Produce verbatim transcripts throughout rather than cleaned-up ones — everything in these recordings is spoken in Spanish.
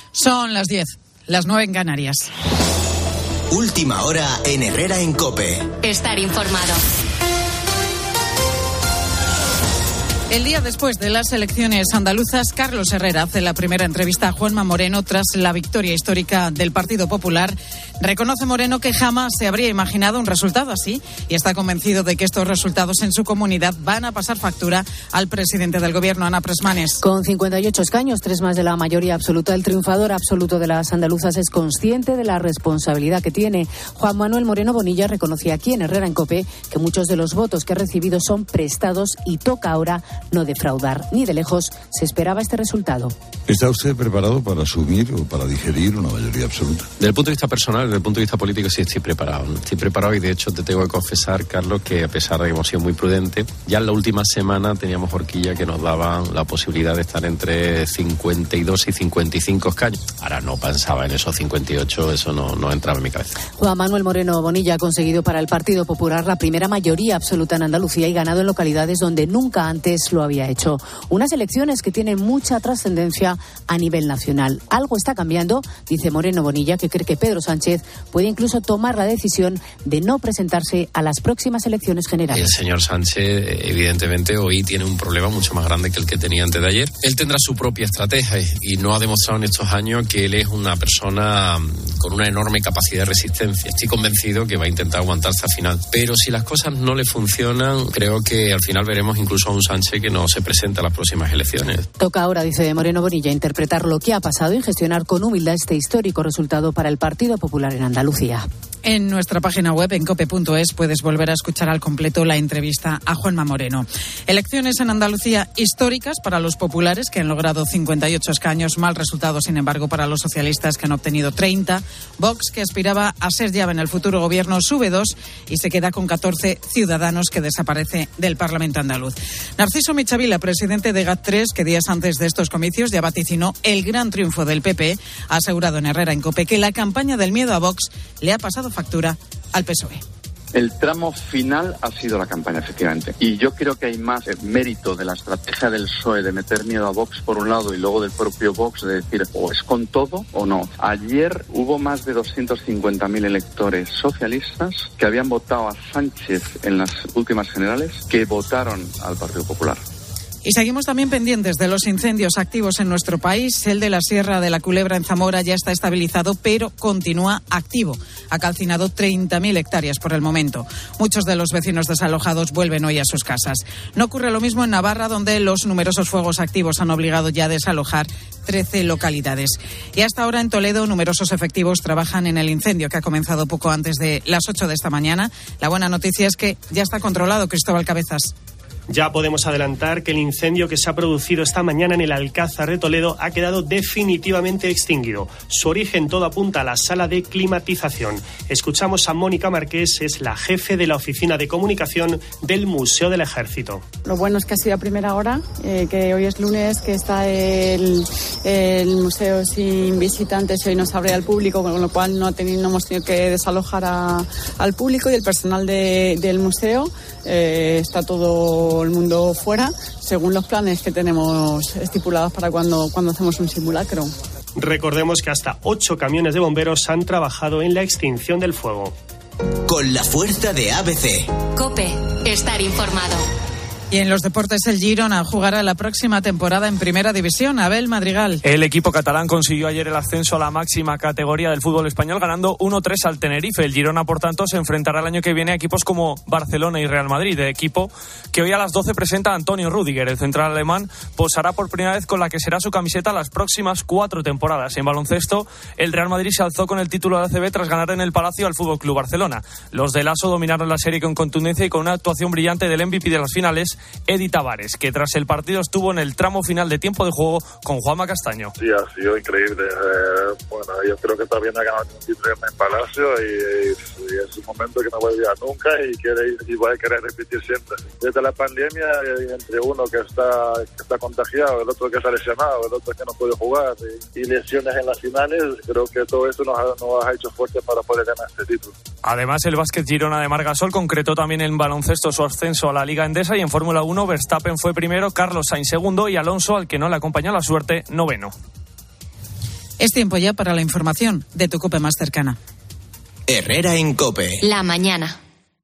Son las diez, las nueve en Canarias. Última hora en Herrera en COPE. Estar informado. El día después de las elecciones andaluzas, Carlos Herrera hace la primera entrevista a Juanma Moreno tras la victoria histórica del Partido Popular. Reconoce Moreno que jamás se habría imaginado un resultado así y está convencido de que estos resultados en su comunidad van a pasar factura al presidente del Gobierno, Ana Presmanes. Con cincuenta y ocho escaños, tres más de la mayoría absoluta, el triunfador absoluto de las andaluzas es consciente de la responsabilidad que tiene. Juan Manuel Moreno Bonilla reconocía aquí en Herrera en COPE que muchos de los votos que ha recibido son prestados y toca ahora no defraudar. Ni de lejos se esperaba este resultado. ¿Está usted preparado para asumir o para digerir una mayoría absoluta? Desde el punto de vista personal, desde el punto de vista político, sí estoy preparado. Estoy preparado y de hecho te tengo que confesar, Carlos, que a pesar de que hemos sido muy prudentes, ya en la última semana teníamos horquilla que nos daban la posibilidad de estar entre cincuenta y dos y cincuenta y cinco escaños. Ahora no pensaba en esos cincuenta y ocho, eso no, no entraba en mi cabeza. Juan Manuel Moreno Bonilla ha conseguido para el Partido Popular la primera mayoría absoluta en Andalucía y ganado en localidades donde nunca antes lo había hecho. Unas elecciones que tienen mucha trascendencia a nivel nacional. Algo está cambiando, dice Moreno Bonilla, que cree que Pedro Sánchez puede incluso tomar la decisión de no presentarse a las próximas elecciones generales. El señor Sánchez, evidentemente, hoy tiene un problema mucho más grande que el que tenía antes de ayer. Él tendrá su propia estrategia y no ha demostrado en estos años que él es una persona con una enorme capacidad de resistencia. Estoy convencido que va a intentar aguantar hasta el final. Pero si las cosas no le funcionan, creo que al final veremos incluso a un Sánchez que no se presenta a las próximas elecciones. Toca ahora, dice Moreno Bonilla, interpretar lo que ha pasado y gestionar con humildad este histórico resultado para el Partido Popular en Andalucía. En nuestra página web, en cope punto es, puedes volver a escuchar al completo la entrevista a Juanma Moreno. Elecciones en Andalucía históricas para los populares, que han logrado cincuenta y ocho escaños. Mal resultado, sin embargo, para los socialistas, que han obtenido treinta. Vox, que aspiraba a ser llave en el futuro gobierno, sube dos y se queda con catorce. Ciudadanos, que desaparece del Parlamento andaluz. Narciso Michavila, presidente de G A T tres, que días antes de estos comicios ya vaticinó el gran triunfo del P P, ha asegurado en Herrera en COPE que la campaña del miedo a Vox le ha pasado factura al P S O E. El tramo final ha sido la campaña, efectivamente. Y yo creo que hay más mérito de la estrategia del P S O E de meter miedo a Vox por un lado y luego del propio Vox de decir o es con todo o no. Ayer hubo más de doscientos cincuenta mil electores socialistas que habían votado a Sánchez en las últimas generales que votaron al Partido Popular. Y seguimos también pendientes de los incendios activos en nuestro país. El de la Sierra de la Culebra en Zamora ya está estabilizado, pero continúa activo. Ha calcinado treinta mil hectáreas por el momento. Muchos de los vecinos desalojados vuelven hoy a sus casas. No ocurre lo mismo en Navarra, donde los numerosos fuegos activos han obligado ya a desalojar trece localidades. Y hasta ahora en Toledo numerosos efectivos trabajan en el incendio que ha comenzado poco antes de las ocho de esta mañana. La buena noticia es que ya está controlado. Cristóbal Cabezas. Ya podemos adelantar que el incendio que se ha producido esta mañana en el Alcázar de Toledo ha quedado definitivamente extinguido. Su origen todo apunta a la sala de climatización. Escuchamos a Mónica Marqués, es la jefe de la oficina de comunicación del Museo del Ejército. Lo bueno es que ha sido a primera hora, eh, que hoy es lunes, que está el, el museo sin visitantes y hoy nos abre al público, con lo cual no, ha tenido, no hemos tenido que desalojar a, al público y el personal de, del museo. Eh, está todo el mundo fuera, según los planes que tenemos estipulados para cuando, cuando hacemos un simulacro. Recordemos que hasta ocho camiones de bomberos han trabajado en la extinción del fuego. Con la fuerza de A B C. COPE, estar informado. Y en los deportes, el Girona jugará la próxima temporada en Primera División. Abel Madrigal. El equipo catalán consiguió ayer el ascenso a la máxima categoría del fútbol español, ganando uno tres al Tenerife. El Girona, por tanto, se enfrentará el año que viene a equipos como Barcelona y Real Madrid, equipo que hoy a las doce presenta a Antonio Rüdiger. El central alemán posará por primera vez con la que será su camiseta las próximas cuatro temporadas. En baloncesto, el Real Madrid se alzó con el título de A C B tras ganar en el Palacio al F C Barcelona. Los de Lasso dominaron la serie con contundencia y con una actuación brillante del M V P de las finales, Edi Tavares, que tras el partido estuvo en el tramo final de tiempo de juego con Juanma Castaño. Sí, ha sido increíble. Eh, bueno, yo creo que todavía no ha ganado ningún título en Palacio y, y es un momento que no voy a olvidar nunca y, quiere, y voy a querer repetir siempre. Desde la pandemia, entre uno que está, que está contagiado, el otro que está lesionado, el otro que no puede jugar y, y lesiones en las finales, creo que todo eso nos ha, nos ha hecho fuerte para poder ganar este título. Además, el Básquet Girona de Margasol concretó también en baloncesto su ascenso a la Liga Endesa y en Fórmula uno Verstappen fue primero, Carlos Sainz segundo y Alonso, al que no le acompañó la suerte, noveno. Es tiempo ya para la información de tu COPE más cercana. Herrera en COPE. La mañana.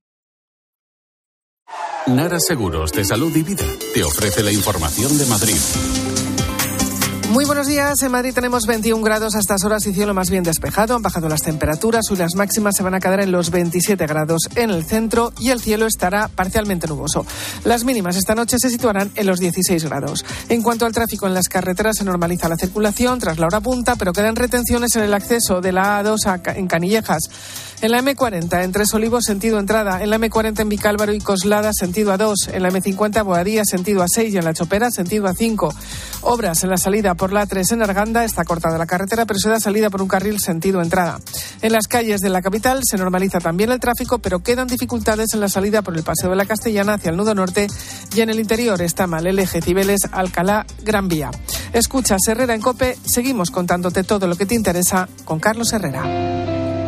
Nara Seguros de Salud y Vida te ofrece la información de Madrid. Muy buenos días. En Madrid tenemos veintiún grados a estas horas y cielo más bien despejado. Han bajado las temperaturas y las máximas se van a quedar en los veintisiete grados en el centro y el cielo estará parcialmente nuboso. Las mínimas esta noche se situarán en los dieciséis grados. En cuanto al tráfico en las carreteras, se normaliza la circulación tras la hora punta, pero quedan retenciones en el acceso de la A dos a, en Canillejas. En la eme cuarenta, en Tres Olivos, sentido entrada. En la eme cuarenta, en Vicálvaro y Coslada, sentido A dos. En la eme cincuenta, Boadilla, sentido A seis. Y en la Chopera, sentido A cinco. Obras en la salida por la A tres en Arganda. Está cortada la carretera, pero se da salida por un carril sentido entrada. En las calles de la capital se normaliza también el tráfico, pero quedan dificultades en la salida por el Paseo de la Castellana hacia el nudo norte. Y en el interior está mal el eje Cibeles-Alcalá-Gran Vía. Escuchas Herrera en COPE. Seguimos contándote todo lo que te interesa con Carlos Herrera.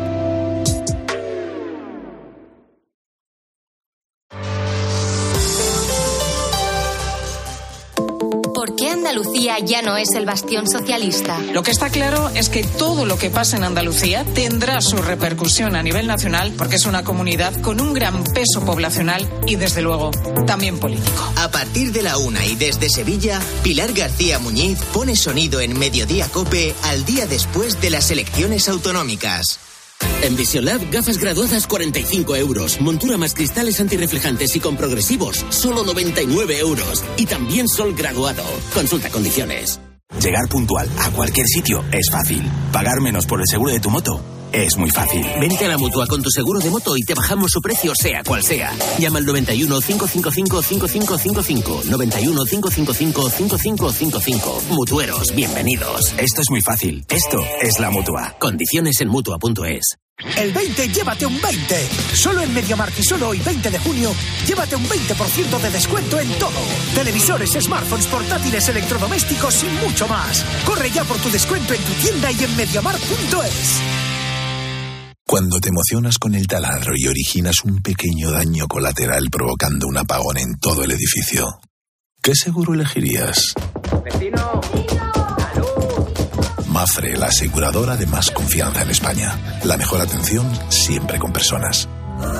¿Por qué Andalucía ya no es el bastión socialista? Lo que está claro es que todo lo que pasa en Andalucía tendrá su repercusión a nivel nacional, porque es una comunidad con un gran peso poblacional y, desde luego, también político. A partir de la una y desde Sevilla, Pilar García Muñiz pone sonido en Mediodía COPE al día después de las elecciones autonómicas. En Vision Lab, gafas graduadas cuarenta y cinco euros. Montura más cristales antirreflejantes y con progresivos, solo noventa y nueve euros. Y también sol graduado. Consulta condiciones. Llegar puntual a cualquier sitio es fácil. Pagar menos por el seguro de tu moto es muy fácil. Vente a la Mutua con tu seguro de moto y te bajamos su precio sea cual sea. Llama al noventa y uno, cinco cinco cinco, cinco cinco cinco cinco. noventa y uno, cinco cinco cinco, cinco cinco cinco cinco. Mutueros, bienvenidos. Esto es muy fácil. Esto es la Mutua. Condiciones en Mutua punto es. El veinte, llévate un veinte. Solo en MediaMarkt y solo hoy veinte de junio, llévate un veinte por ciento de descuento en todo. Televisores, smartphones, portátiles, electrodomésticos y mucho más. Corre ya por tu descuento en tu tienda y en MediaMarkt punto es. Cuando te emocionas con el taladro y originas un pequeño daño colateral provocando un apagón en todo el edificio, ¿qué seguro elegirías? ¡Vecino! Mafre, la aseguradora de más confianza en España. La mejor atención siempre con personas.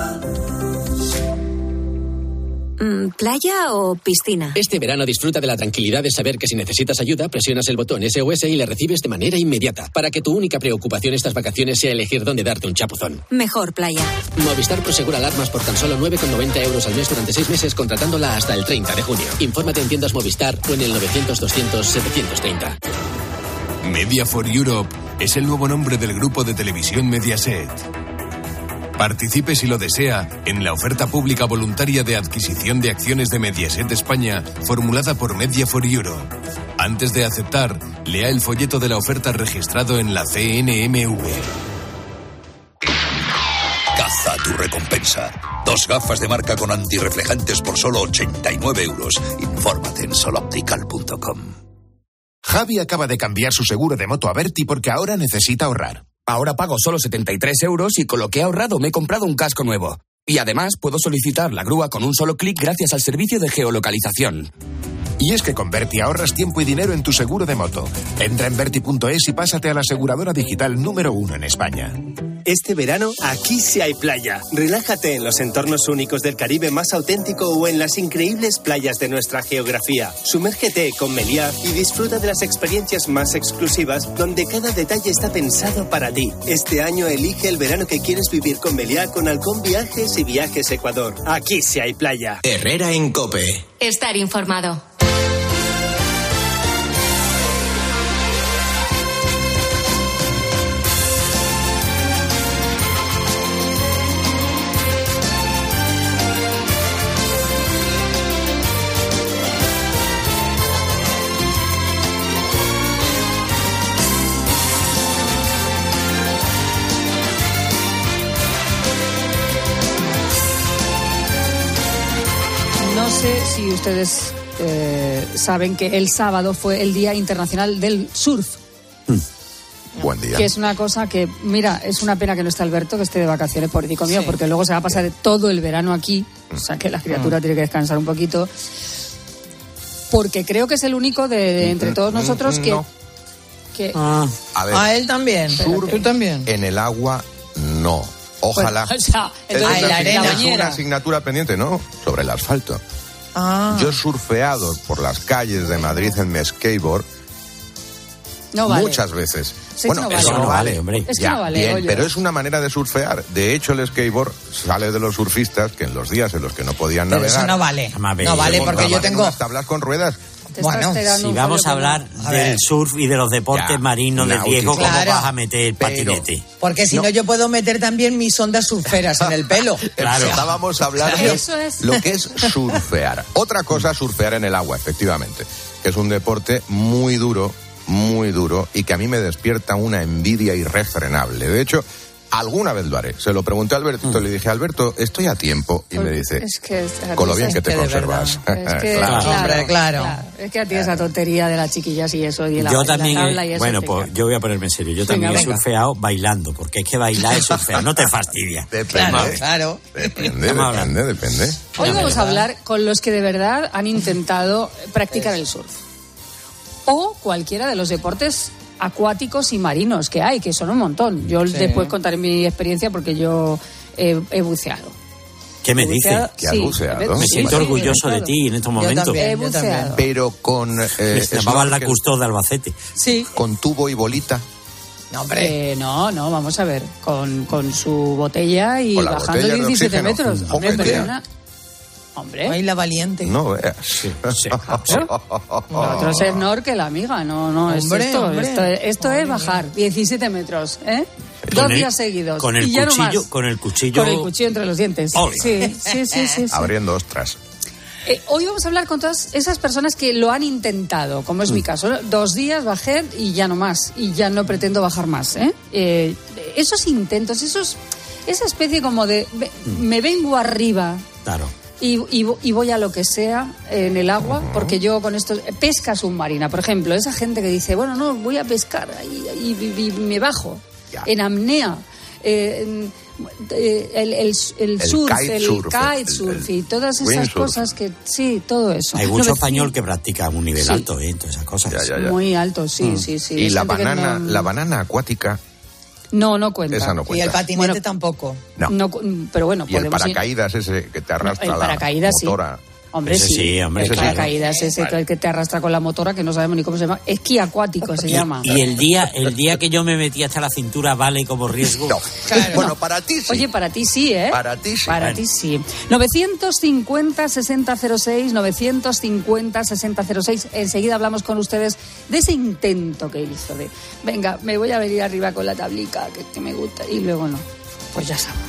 ¿Playa o piscina? Este verano disfruta de la tranquilidad de saber que si necesitas ayuda, presionas el botón S O S y le recibes de manera inmediata, para que tu única preocupación estas vacaciones sea elegir dónde darte un chapuzón. Mejor playa. Movistar Prosegura alarmas por tan solo nueve con noventa euros al mes durante seis meses, contratándola hasta el treinta de junio. Infórmate en tiendas Movistar o en el novecientos, doscientos, setecientos treinta. Media for Europe es el nuevo nombre del grupo de televisión Mediaset. Participe si lo desea en la oferta pública voluntaria de adquisición de acciones de Mediaset España formulada por Media for Europe. Antes de aceptar, lea el folleto de la oferta registrado en la C N M V. Caza tu recompensa. Dos gafas de marca con antirreflejantes por solo ochenta y nueve euros. Infórmate en soloptical punto com. Javi acaba de cambiar su seguro de moto a Berti porque ahora necesita ahorrar. Ahora pago solo setenta y tres euros y con lo que he ahorrado me he comprado un casco nuevo. Y además puedo solicitar la grúa con un solo clic gracias al servicio de geolocalización. Y es que con Berti ahorras tiempo y dinero en tu seguro de moto. Entra en Berti punto es y pásate a la aseguradora digital número uno en España. Este verano, aquí sí hay playa. Relájate en los entornos únicos del Caribe más auténtico o en las increíbles playas de nuestra geografía. Sumérgete con Meliá y disfruta de las experiencias más exclusivas donde cada detalle está pensado para ti. Este año elige el verano que quieres vivir con Meliá con Halcón Viajes y Viajes Ecuador. Aquí sí hay playa. Herrera en COPE. Estar informado. No sé si ustedes eh, saben que el sábado fue el Día Internacional del Surf. Mm. Buen día. Que es una cosa que, mira, es una pena que no esté Alberto, que esté de vacaciones, pobrecito mío, Sí. porque luego se va a pasar todo el verano aquí, o sea que la criatura Mm. tiene que descansar un poquito. Porque creo que es el único de, de entre todos nosotros que, No. Que... Ah, a, ver, a él también. Surf ¿Tú también? En el agua, no. Ojalá. Pues, o sea, es, entonces, una, la arena. es una asignatura pendiente, ¿no? Sobre el asfalto. Ah. Yo he surfeado por las calles de Madrid en mi skateboard no vale. muchas veces. Sí, bueno, no vale. eso no, no vale, vale, hombre. Es que ya, no vale, bien, oye. pero es una manera de surfear. De hecho, el skateboard sale de los surfistas que en los días en los que no podían pero navegar. Eso no vale. No vale porque yo tengo unas tablas con ruedas. Bueno, si vamos a hablar a del surf y de los deportes ya, marinos de Diego, ¿cómo claro. vas a meter el patinete? Porque si no, no, yo puedo meter también mis ondas surferas en el pelo. Claro. Estábamos hablando de lo que es surfear. Otra cosa, surfear en el agua, efectivamente, que es un deporte muy duro, muy duro, y que a mí me despierta una envidia irrefrenable. De hecho, alguna vez lo haré. Se lo pregunté a Alberto, mm. le dije, Alberto, estoy a tiempo, y me dice, es que, con lo bien que te conservas. Es que, claro. Claro, Hombre, claro. claro. Es que a ti esa tontería de las chiquillas y eso, y la, yo también, la tabla y eso. Bueno, pues yo voy a ponerme en serio. Yo venga, también venga. he surfeado bailando, porque es que bailar es surfear, no te fastidia. Depende, claro, claro. Depende, depende, depende. Hoy vamos a hablar con los que de verdad han intentado practicar el surf. O cualquiera de los deportes acuáticos y marinos que hay, que son un montón. Yo sí. después contaré mi experiencia porque yo he, he buceado. ¿Qué me dices? ¿Que has sí, buceado? Me siento sí, orgulloso de ti en estos momentos. Yo también, he buceado. Pero con... Eh, me llamaban la Cousteau de Albacete. Sí. ¿Con tubo y bolita? No, hombre. Eh, no, no, vamos a ver. Con, con su botella y bajando botella diecisiete metros. Hombre, perdona. Hombre. Ay, la valiente. No veas. Sí, sí. Lo otro es snorkel, amiga. No, no, hombre, es esto. Hombre. Esto, esto es bajar diecisiete metros, ¿eh? Dos el, días seguidos. Con el y ya cuchillo, no con el cuchillo. Con el cuchillo entre los dientes. Ole. Sí, sí, sí, sí, sí. Abriendo ostras. Eh, hoy vamos a hablar con todas esas personas que lo han intentado, como es mm. mi caso. Dos días bajé y ya no más. Y ya no pretendo bajar más, ¿eh? eh esos intentos, esos, esa especie como de mm. me vengo arriba. Claro. Y, y, y voy a lo que sea en el agua, uh-huh. porque yo con esto... Pesca submarina, por ejemplo, esa gente que dice, bueno, no, voy a pescar y, y, y me bajo. Ya. En apnea, eh, eh, el, el, el, el surf, kite el surf, kitesurf y todas esas cosas que... Sí, todo eso. Hay mucho no, español que practica a un nivel sí. alto, ¿eh? Todas esas cosas. Ya, ya, ya. Muy alto, sí, mm. sí, sí. Y la banana, no... la banana acuática... No, no cuenta. Esa no cuenta. Y el patinete bueno, tampoco. No. no. Pero bueno, y el paracaídas ir... ese que te arrastra el paracaídas, la motora. Sí. Hombre, ese sí. sí, hombre. El paracaídas ese vale. que te arrastra con la motora, que no sabemos ni cómo se llama. Esquí acuático se y, llama. Y el día el día que yo me metí hasta la cintura vale como riesgo. No. Claro, bueno, no. para ti sí. Oye, para ti sí, ¿eh? Para ti sí. Para ti sí. novecientos cincuenta, sesenta cero seis, novecientos cincuenta, sesenta cero seis. Enseguida hablamos con ustedes de ese intento que hizo de, venga, me voy a venir arriba con la tablica, que, que me gusta, y luego no. Pues ya sabemos.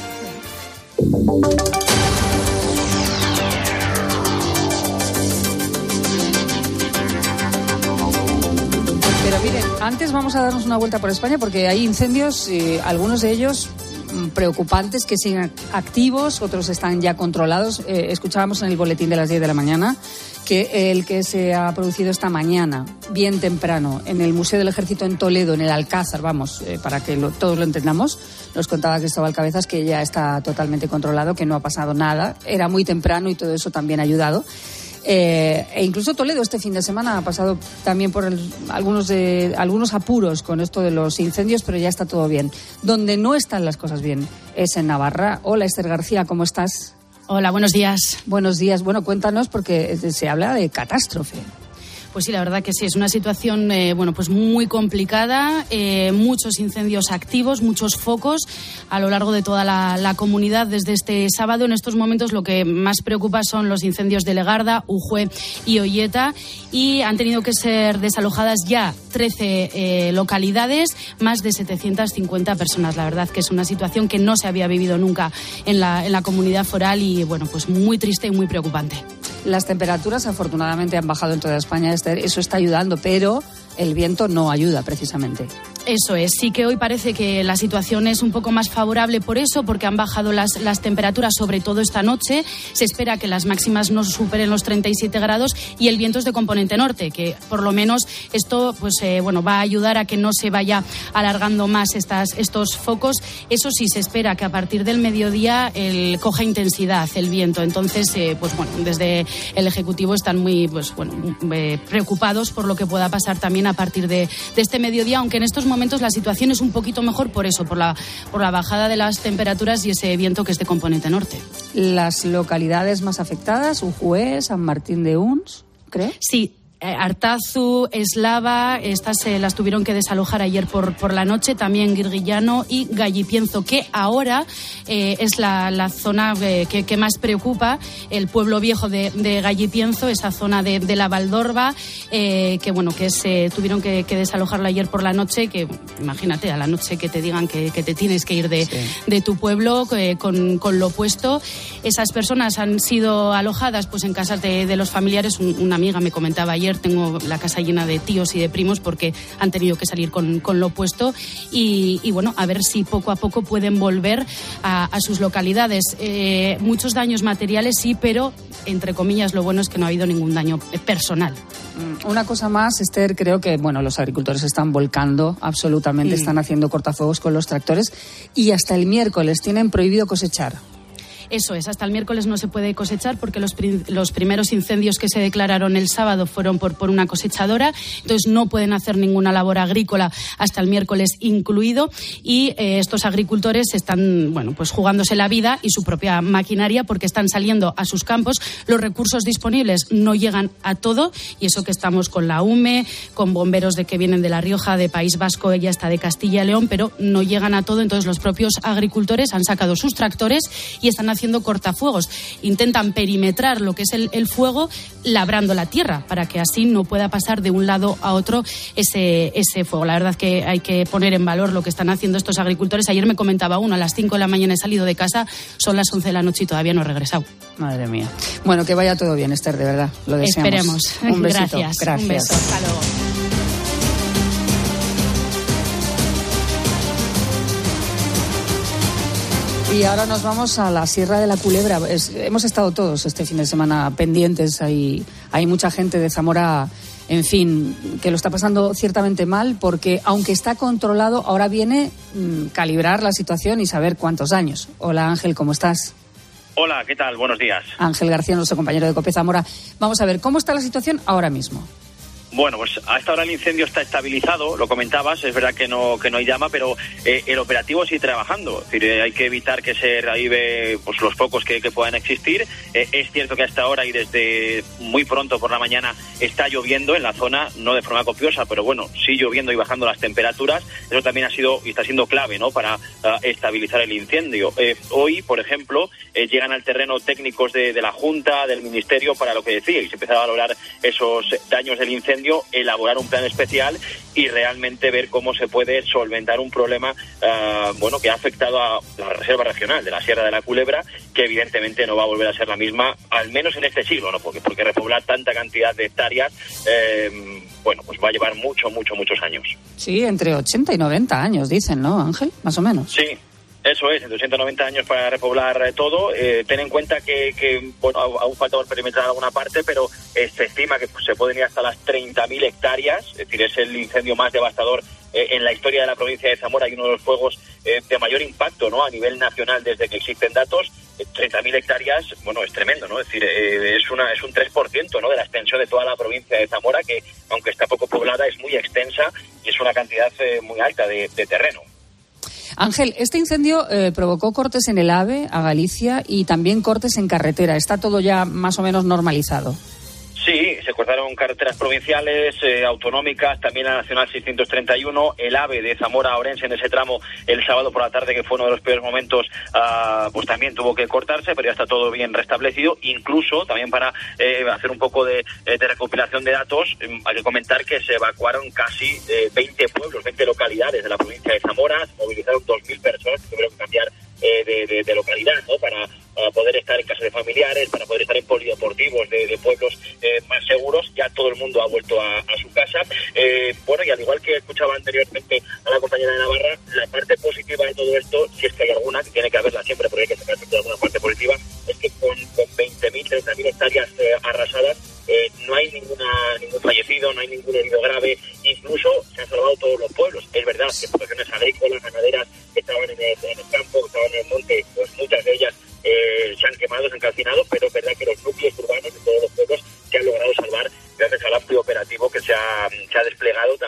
Pero miren, antes vamos a darnos una vuelta por España porque hay incendios, eh, algunos de ellos preocupantes, que siguen activos, otros están ya controlados. Eh, escuchábamos en el boletín de las diez de la mañana que el que se ha producido esta mañana, bien temprano, en el Museo del Ejército en Toledo, en el Alcázar, vamos, eh, para que lo, todos lo entendamos, nos contaba Cristóbal Cabezas que ya está totalmente controlado, que no ha pasado nada. Era muy temprano y todo eso también ha ayudado. Eh, e incluso Toledo este fin de semana ha pasado también por el, algunos de algunos apuros con esto de los incendios, pero ya está todo bien. Donde no están las cosas bien es en Navarra. Hola, Esther García, ¿cómo estás? Hola, buenos días. Buenos días. Bueno, cuéntanos porque se habla de catástrofe. Pues sí, la verdad que sí, es una situación eh, bueno, pues muy complicada, eh, muchos incendios activos, muchos focos a lo largo de toda la, la comunidad desde este sábado. En estos momentos lo que más preocupa son los incendios de Legarda, Ujue y Olleta, y han tenido que ser desalojadas ya trece eh, localidades, más de setecientas cincuenta personas. La verdad que es una situación que no se había vivido nunca en la, en la comunidad foral y bueno, pues muy triste y muy preocupante. Las temperaturas afortunadamente han bajado en toda España, Esther, eso está ayudando, pero el viento no ayuda precisamente. Eso es, sí que hoy parece que la situación es un poco más favorable por eso, porque han bajado las, las temperaturas, sobre todo esta noche. Se espera que las máximas no superen los treinta y siete grados y el viento es de componente norte, que por lo menos esto pues eh, bueno va a ayudar a que no se vaya alargando más estas, estos focos. Eso sí, se espera que a partir del mediodía el, coja intensidad el viento. Entonces, eh, pues bueno, desde el Ejecutivo están muy pues bueno eh, preocupados por lo que pueda pasar también también a partir de, de este mediodía, aunque en estos momentos la situación es un poquito mejor por eso, por la, por la bajada de las temperaturas y ese viento que es de componente norte. Las localidades más afectadas, Ujué, San Martín de Uns, ¿creo? Sí. Artazu, Eslava, estas eh, las tuvieron que desalojar ayer por, por la noche, también Guirguillano y Gallipienzo, que ahora eh, es la, la zona eh, que, que más preocupa, el pueblo viejo de, de Gallipienzo, esa zona de, de la Valdorba, eh, que bueno, que se tuvieron que, que desalojarla ayer por la noche, que imagínate, a la noche que te digan que, que te tienes que ir de, sí. de tu pueblo eh, con, con lo opuesto. Esas personas han sido alojadas pues en casas de, de los familiares. Un, una amiga me comentaba ayer, tengo la casa llena de tíos y de primos porque han tenido que salir con, con lo opuesto y, y bueno, a ver si poco a poco pueden volver a, a sus localidades. Eh, muchos daños materiales sí, pero entre comillas lo bueno es que no ha habido ningún daño personal. Una cosa más, Esther, creo que bueno, los agricultores están volcando absolutamente, mm. están haciendo cortafuegos con los tractores y hasta el miércoles tienen prohibido cosechar. Eso es, hasta el miércoles no se puede cosechar porque los, pri- los primeros incendios que se declararon el sábado fueron por, por una cosechadora, entonces no pueden hacer ninguna labor agrícola hasta el miércoles incluido y eh, estos agricultores están, bueno, pues jugándose la vida y su propia maquinaria porque están saliendo a sus campos, los recursos disponibles no llegan a todo y eso que estamos con la U M E, con bomberos de que vienen de La Rioja, de País Vasco y hasta de Castilla y León, pero no llegan a todo, entonces los propios agricultores han sacado sus tractores y están haciendo cortafuegos. Intentan perimetrar lo que es el, el fuego labrando la tierra para que así no pueda pasar de un lado a otro ese, ese fuego. La verdad es que hay que poner en valor lo que están haciendo estos agricultores. Ayer me comentaba uno, a las cinco de la mañana he salido de casa, son las once de la noche y todavía no he regresado. Madre mía. Bueno, que vaya todo bien, Esther, de verdad. Lo deseamos. Esperemos. Un besito. Gracias. Gracias. Un beso. Hasta luego. Y ahora nos vamos a la Sierra de la Culebra. Es, hemos estado todos este fin de semana pendientes. Hay, hay mucha gente de Zamora, en fin, que lo está pasando ciertamente mal porque, aunque está controlado, ahora viene mmm, calibrar la situación y saber cuántos daños. Hola, Ángel, ¿cómo estás? Hola, ¿qué tal? Buenos días. Ángel García, nuestro compañero de COPE Zamora. Vamos a ver, ¿cómo está la situación ahora mismo? Bueno, pues a esta hora el incendio está estabilizado, lo comentabas, es verdad que no que no hay llama, pero eh, el operativo sigue trabajando. Es decir, eh, hay que evitar que se reavive pues, los focos que, que puedan existir. Eh, es cierto que hasta ahora y desde muy pronto por la mañana está lloviendo en la zona, no de forma copiosa, pero bueno, sí lloviendo y bajando las temperaturas. Eso también ha sido y está siendo clave, ¿no?, para uh, estabilizar el incendio. Eh, hoy, por ejemplo, eh, llegan al terreno técnicos de, de la Junta, del Ministerio, para lo que decía, y se empieza a valorar esos daños del incendio, elaborar un plan especial y realmente ver cómo se puede solventar un problema uh, bueno que ha afectado a la reserva regional de la Sierra de la Culebra, que evidentemente no va a volver a ser la misma, al menos en este siglo, ¿no? Porque, porque repoblar tanta cantidad de hectáreas, eh, bueno, pues va a llevar mucho, mucho, muchos años. Sí, entre ochenta y noventa años, dicen, ¿no, Ángel? Más o menos. Sí. Eso es, entre ciento noventa años para repoblar eh, todo. Eh, ten en cuenta que, que bueno, aún falta por perimetrar alguna parte, pero eh, se estima que pues, se pueden ir hasta las treinta mil hectáreas, es decir, es el incendio más devastador eh, en la historia de la provincia de Zamora y uno de los fuegos eh, de mayor impacto, ¿no?, a nivel nacional desde que existen datos. Eh, treinta mil hectáreas, bueno, es tremendo, ¿no? Es decir, eh, es una es un tres por ciento, ¿no?, de la extensión de toda la provincia de Zamora, que aunque está poco poblada es muy extensa y es una cantidad eh, muy alta de, de terreno. Ángel, este incendio eh, provocó cortes en el AVE a Galicia y también cortes en carretera. ¿Está todo ya más o menos normalizado? Sí, se cortaron carreteras provinciales, eh, autonómicas, también la Nacional seiscientos treinta y uno, el AVE de Zamora a Orense en ese tramo el sábado por la tarde, que fue uno de los peores momentos, uh, pues también tuvo que cortarse, pero ya está todo bien restablecido. Incluso, también para eh, hacer un poco de, de recopilación de datos, eh, hay que comentar que se evacuaron casi eh, veinte pueblos, veinte localidades de la provincia de Zamora, se movilizaron dos mil personas que tuvieron que cambiar eh, de, de, de localidad, ¿no?, para para poder estar en casa de familiares, para poder estar en polideportivos de, de pueblos eh, más seguros. Ya todo el mundo ha vuelto a, a su casa. Eh, bueno, y al igual que escuchaba anteriormente a la compañera de Navarra, la parte positiva de todo esto, si es que hay alguna, que tiene que haberla siempre, porque hay que sacar siempre alguna parte positiva, es que con, con veinte mil, treinta mil hectáreas eh, arrasadas, eh, no hay ninguna ningún fallecido, no hay ningún herido grave, incluso se han salvado todos los pueblos. Es verdad que poblaciones agrícolas, ganaderas, que estaban en el, en el campo, que estaban en el monte, pues muchas de ellas Eh, se han quemado, se han calcinado, pero es verdad que los núcleos urbanos de todos los pueblos se han logrado salvar gracias al amplio operativo que se ha, se ha desplegado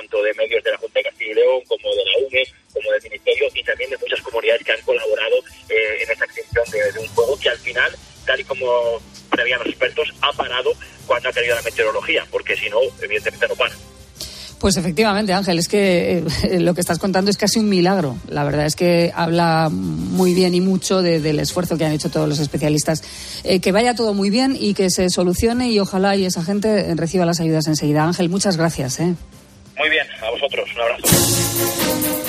calidad de la meteorología, porque si no, evidentemente no para. Pues efectivamente, Ángel, es que eh, lo que estás contando es casi un milagro. La verdad es que habla muy bien y mucho de, del esfuerzo que han hecho todos los especialistas. Eh, que vaya todo muy bien y que se solucione y ojalá y esa gente reciba las ayudas enseguida. Ángel, muchas gracias. ¿eh? Muy bien, a vosotros, un abrazo.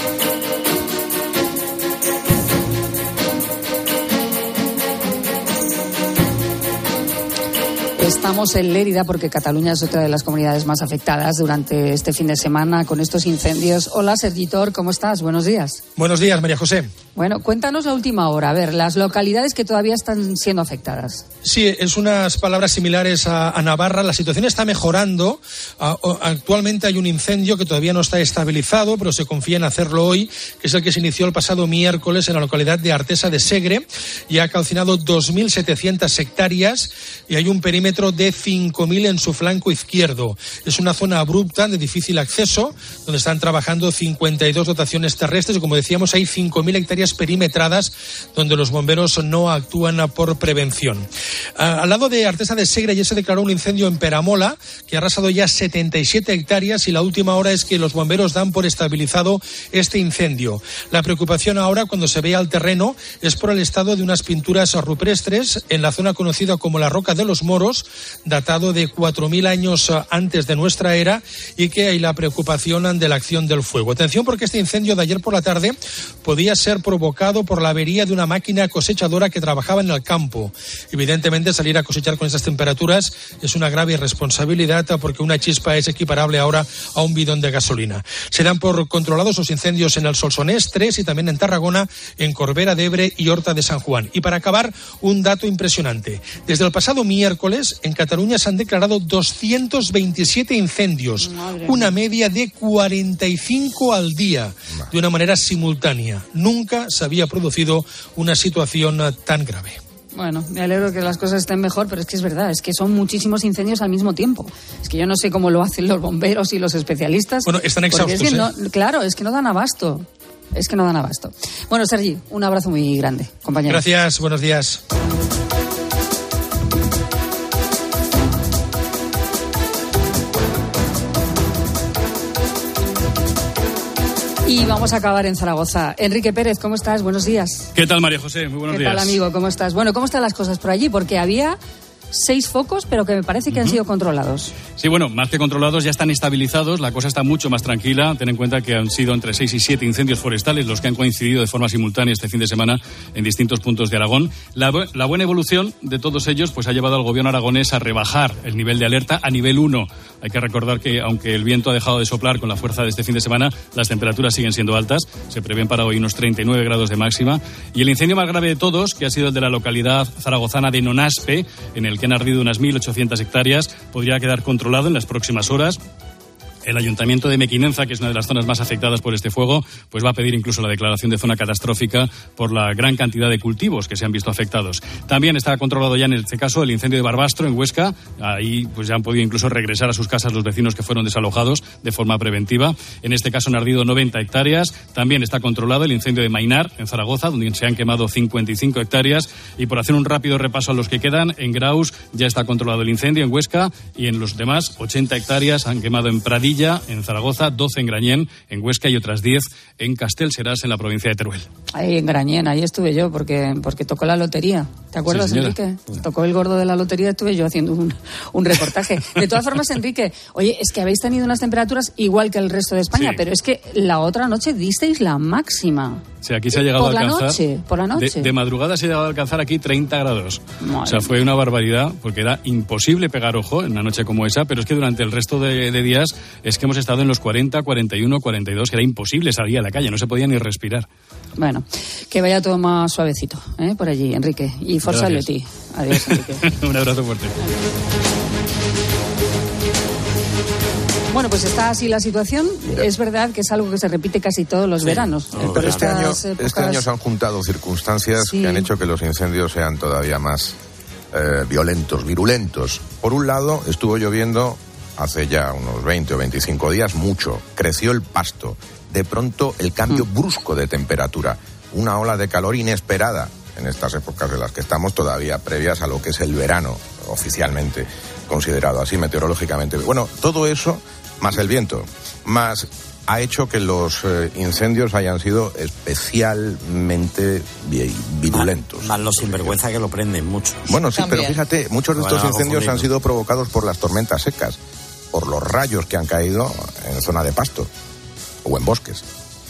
Estamos en Lérida porque Cataluña es otra de las comunidades más afectadas durante este fin de semana con estos incendios. Hola, Sergitor, ¿cómo estás? Buenos días. Buenos días, María José. Bueno, cuéntanos la última hora. A ver, las localidades que todavía están siendo afectadas. Sí, es unas palabras similares a, a Navarra. La situación está mejorando. Actualmente hay un incendio que todavía no está estabilizado, pero se confía en hacerlo hoy, que es el que se inició el pasado miércoles en la localidad de Artesa de Segre y ha calcinado dos mil setecientas hectáreas y hay un perímetro de cinco mil en su flanco izquierdo. Es una zona abrupta de difícil acceso, donde están trabajando cincuenta y dos dotaciones terrestres y, como decíamos, hay cinco mil hectáreas perimetradas donde los bomberos no actúan por prevención. Uh, al lado de Artesa de Segre ya se declaró un incendio en Peramola que ha arrasado ya setenta y siete hectáreas y la última hora es que los bomberos dan por estabilizado este incendio. La preocupación ahora, cuando se vea el terreno, es por el estado de unas pinturas rupestres en la zona conocida como la Roca de los Moros, datado de cuatro mil años antes de nuestra era, y que hay la preocupación de la acción del fuego. Atención, porque este incendio de ayer por la tarde podía ser provocado por la avería de una máquina cosechadora que trabajaba en el campo. Evidentemente, salir a cosechar con estas temperaturas es una grave irresponsabilidad, porque una chispa es equiparable ahora a un bidón de gasolina. Se dan por controlados los incendios en el Solsonés, tres, y también en Tarragona, en Corbera d'Ebre y Horta de San Juan. Y para acabar, un dato impresionante. Desde el pasado miércoles, en Cataluña se han declarado doscientos veintisiete incendios, una media de cuarenta y cinco al día, de una manera simultánea. Nunca se había producido una situación tan grave. Bueno, me alegro que las cosas estén mejor, pero es que es verdad, es que son muchísimos incendios al mismo tiempo. Es que yo no sé cómo lo hacen los bomberos y los especialistas. Bueno, están exhaustos, es que ¿eh? no, claro, es que no dan abasto. Es que no dan abasto. Bueno, Sergi, un abrazo muy grande, compañero. Gracias, buenos días. Y vamos a acabar en Zaragoza. Enrique Pérez, ¿cómo estás? Buenos días. ¿Qué tal, María José? Muy buenos ¿Qué días. ¿Qué tal, amigo? ¿Cómo estás? Bueno, ¿cómo están las cosas por allí? Porque había seis focos, pero que me parece que uh-huh. han sido controlados. Sí, bueno, más que controlados, ya están estabilizados, la cosa está mucho más tranquila. Ten en cuenta que han sido entre seis y siete incendios forestales los que han coincidido de forma simultánea este fin de semana en distintos puntos de Aragón. La, la buena evolución de todos ellos pues ha llevado al gobierno aragonés a rebajar el nivel de alerta a nivel uno. Hay que recordar que, aunque el viento ha dejado de soplar con la fuerza de este fin de semana, las temperaturas siguen siendo altas. Se prevén para hoy unos treinta y nueve grados de máxima. Y el incendio más grave de todos, que ha sido el de la localidad zaragozana de Nonaspe, en el que han ardido unas mil ochocientas hectáreas, podría quedar controlado en las próximas horas. El Ayuntamiento de Mequinenza, que es una de las zonas más afectadas por este fuego, pues va a pedir incluso la declaración de zona catastrófica por la gran cantidad de cultivos que se han visto afectados. También está controlado ya en este caso el incendio de Barbastro, en Huesca. Ahí pues ya han podido incluso regresar a sus casas los vecinos que fueron desalojados de forma preventiva. En este caso han ardido noventa hectáreas. También está controlado el incendio de Mainar, en Zaragoza, donde se han quemado cincuenta y cinco hectáreas. Y por hacer un rápido repaso a los que quedan, en Graus ya está controlado el incendio, en Huesca, y en los demás ochenta hectáreas han quemado en Pradilla, en Zaragoza, doce en Grañén, en Huesca y otras diez en Castellserás, en la provincia de Teruel. Ahí en Grañén, ahí estuve yo porque porque tocó la lotería. ¿Te acuerdas, sí, Enrique? Tocó el gordo de la lotería, estuve yo haciendo un, un reportaje. De todas formas, Enrique, oye, es que habéis tenido unas temperaturas igual que el resto de España, sí. Pero es que la otra noche disteis la máxima. Sí, aquí se ha llegado por a alcanzar... La noche, por la noche. De, de madrugada se ha llegado a alcanzar aquí treinta grados. Madre o sea, fue una barbaridad, porque era imposible pegar ojo en una noche como esa, pero es que durante el resto de, de días es que hemos estado en los cuarenta, cuarenta y uno, cuarenta y dos, que era imposible salir a la calle, no se podía ni respirar. Bueno, que vaya todo más suavecito, ¿eh? Por allí, Enrique. Y Forza Leti. Adiós, Enrique. Un abrazo fuerte. Bueno, pues está así la situación. Es verdad que es algo que se repite casi todos los sí. veranos. No, pero este año, épocas... este año se han juntado circunstancias sí. que han hecho que los incendios sean todavía más eh, violentos, virulentos. Por un lado, estuvo lloviendo hace ya unos veinte o veinticinco días mucho. Creció el pasto. De pronto, el cambio mm. brusco de temperatura. Una ola de calor inesperada en estas épocas de las que estamos todavía previas a lo que es el verano. oficialmente considerado así meteorológicamente. Bueno, todo eso, más el viento, más ha hecho que los eh, incendios hayan sido especialmente virulentos. Más, más los sinvergüenza que lo prenden mucho. Bueno, sí, También. pero fíjate, muchos de estos bueno, incendios confundido. han sido provocados por las tormentas secas, por los rayos que han caído en zona de pasto o en bosques.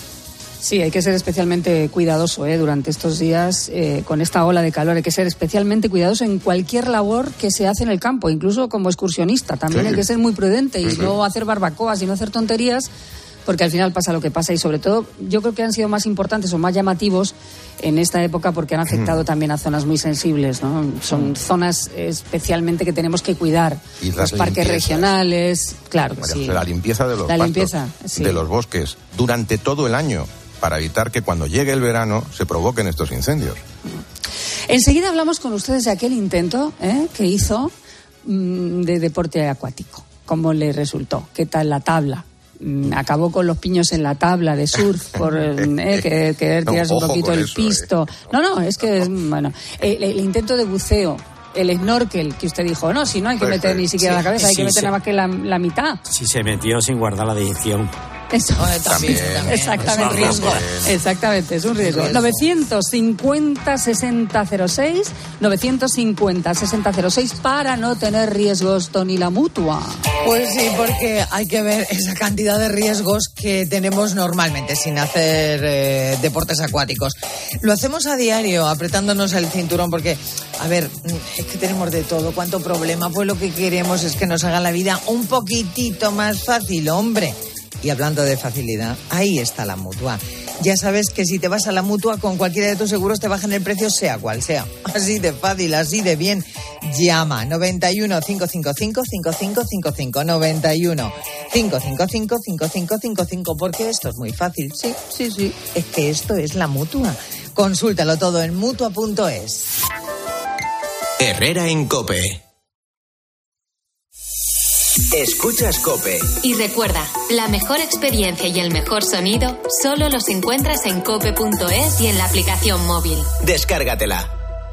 Sí, hay que ser especialmente cuidadoso ¿eh? durante estos días eh, con esta ola de calor. Hay que ser especialmente cuidadoso en cualquier labor que se hace en el campo, incluso como excursionista. También sí. hay que ser muy prudente y sí. no hacer barbacoas y no hacer tonterías, porque al final pasa lo que pasa. Y sobre todo, yo creo que han sido más importantes o más llamativos en esta época porque han afectado mm. también a zonas muy sensibles, ¿no? Son mm. zonas especialmente que tenemos que cuidar. Y los parques regionales, claro que sí. La limpieza de los la pastos, limpieza, sí. de los bosques, durante todo el año, para evitar que cuando llegue el verano se provoquen estos incendios. Enseguida hablamos con ustedes de aquel intento ¿eh? que hizo mmm, de deporte acuático. ¿Cómo le resultó? ¿Qué tal la tabla? Acabó con los piños en la tabla de surf por eh, que, que tirarse no, un poquito el eso, pisto. Eh. No, no, es que, bueno, el, el intento de buceo, el snorkel, que usted dijo, no, si no hay que pues, meter ni siquiera sí, la cabeza, hay sí, que meter sí. nada más que la, la mitad. Si se metió sin guardar la dirección. Eso, también, también. Exactamente, es un riesgo. Exactamente, es un riesgo. novecientos cincuenta sesenta cero seis, novecientos cincuenta sesenta cero seis para no tener riesgos, Toni, la mutua. Pues sí, porque hay que ver esa cantidad de riesgos que tenemos normalmente sin hacer eh, deportes acuáticos. Lo hacemos a diario, apretándonos el cinturón, porque, a ver, es que tenemos de todo, cuánto problema. Pues lo que queremos es que nos haga la vida un poquitito más fácil, hombre. Y hablando de facilidad, ahí está la Mutua. Ya sabes que si te vas a la Mutua, con cualquiera de tus seguros te bajan el precio, sea cual sea. Así de fácil, así de bien. Llama noventa y uno, cinco cinco cinco, cinco cinco cinco cinco, noventa y uno, cinco cinco cinco, cinco cinco cinco cinco, porque esto es muy fácil. Sí, sí, sí. Es que esto es la Mutua. Consúltalo todo en mutua punto es. Herrera en COPE. Escuchas COPE. Y recuerda, la mejor experiencia y el mejor sonido solo los encuentras en cope punto es y en la aplicación móvil. Descárgatela.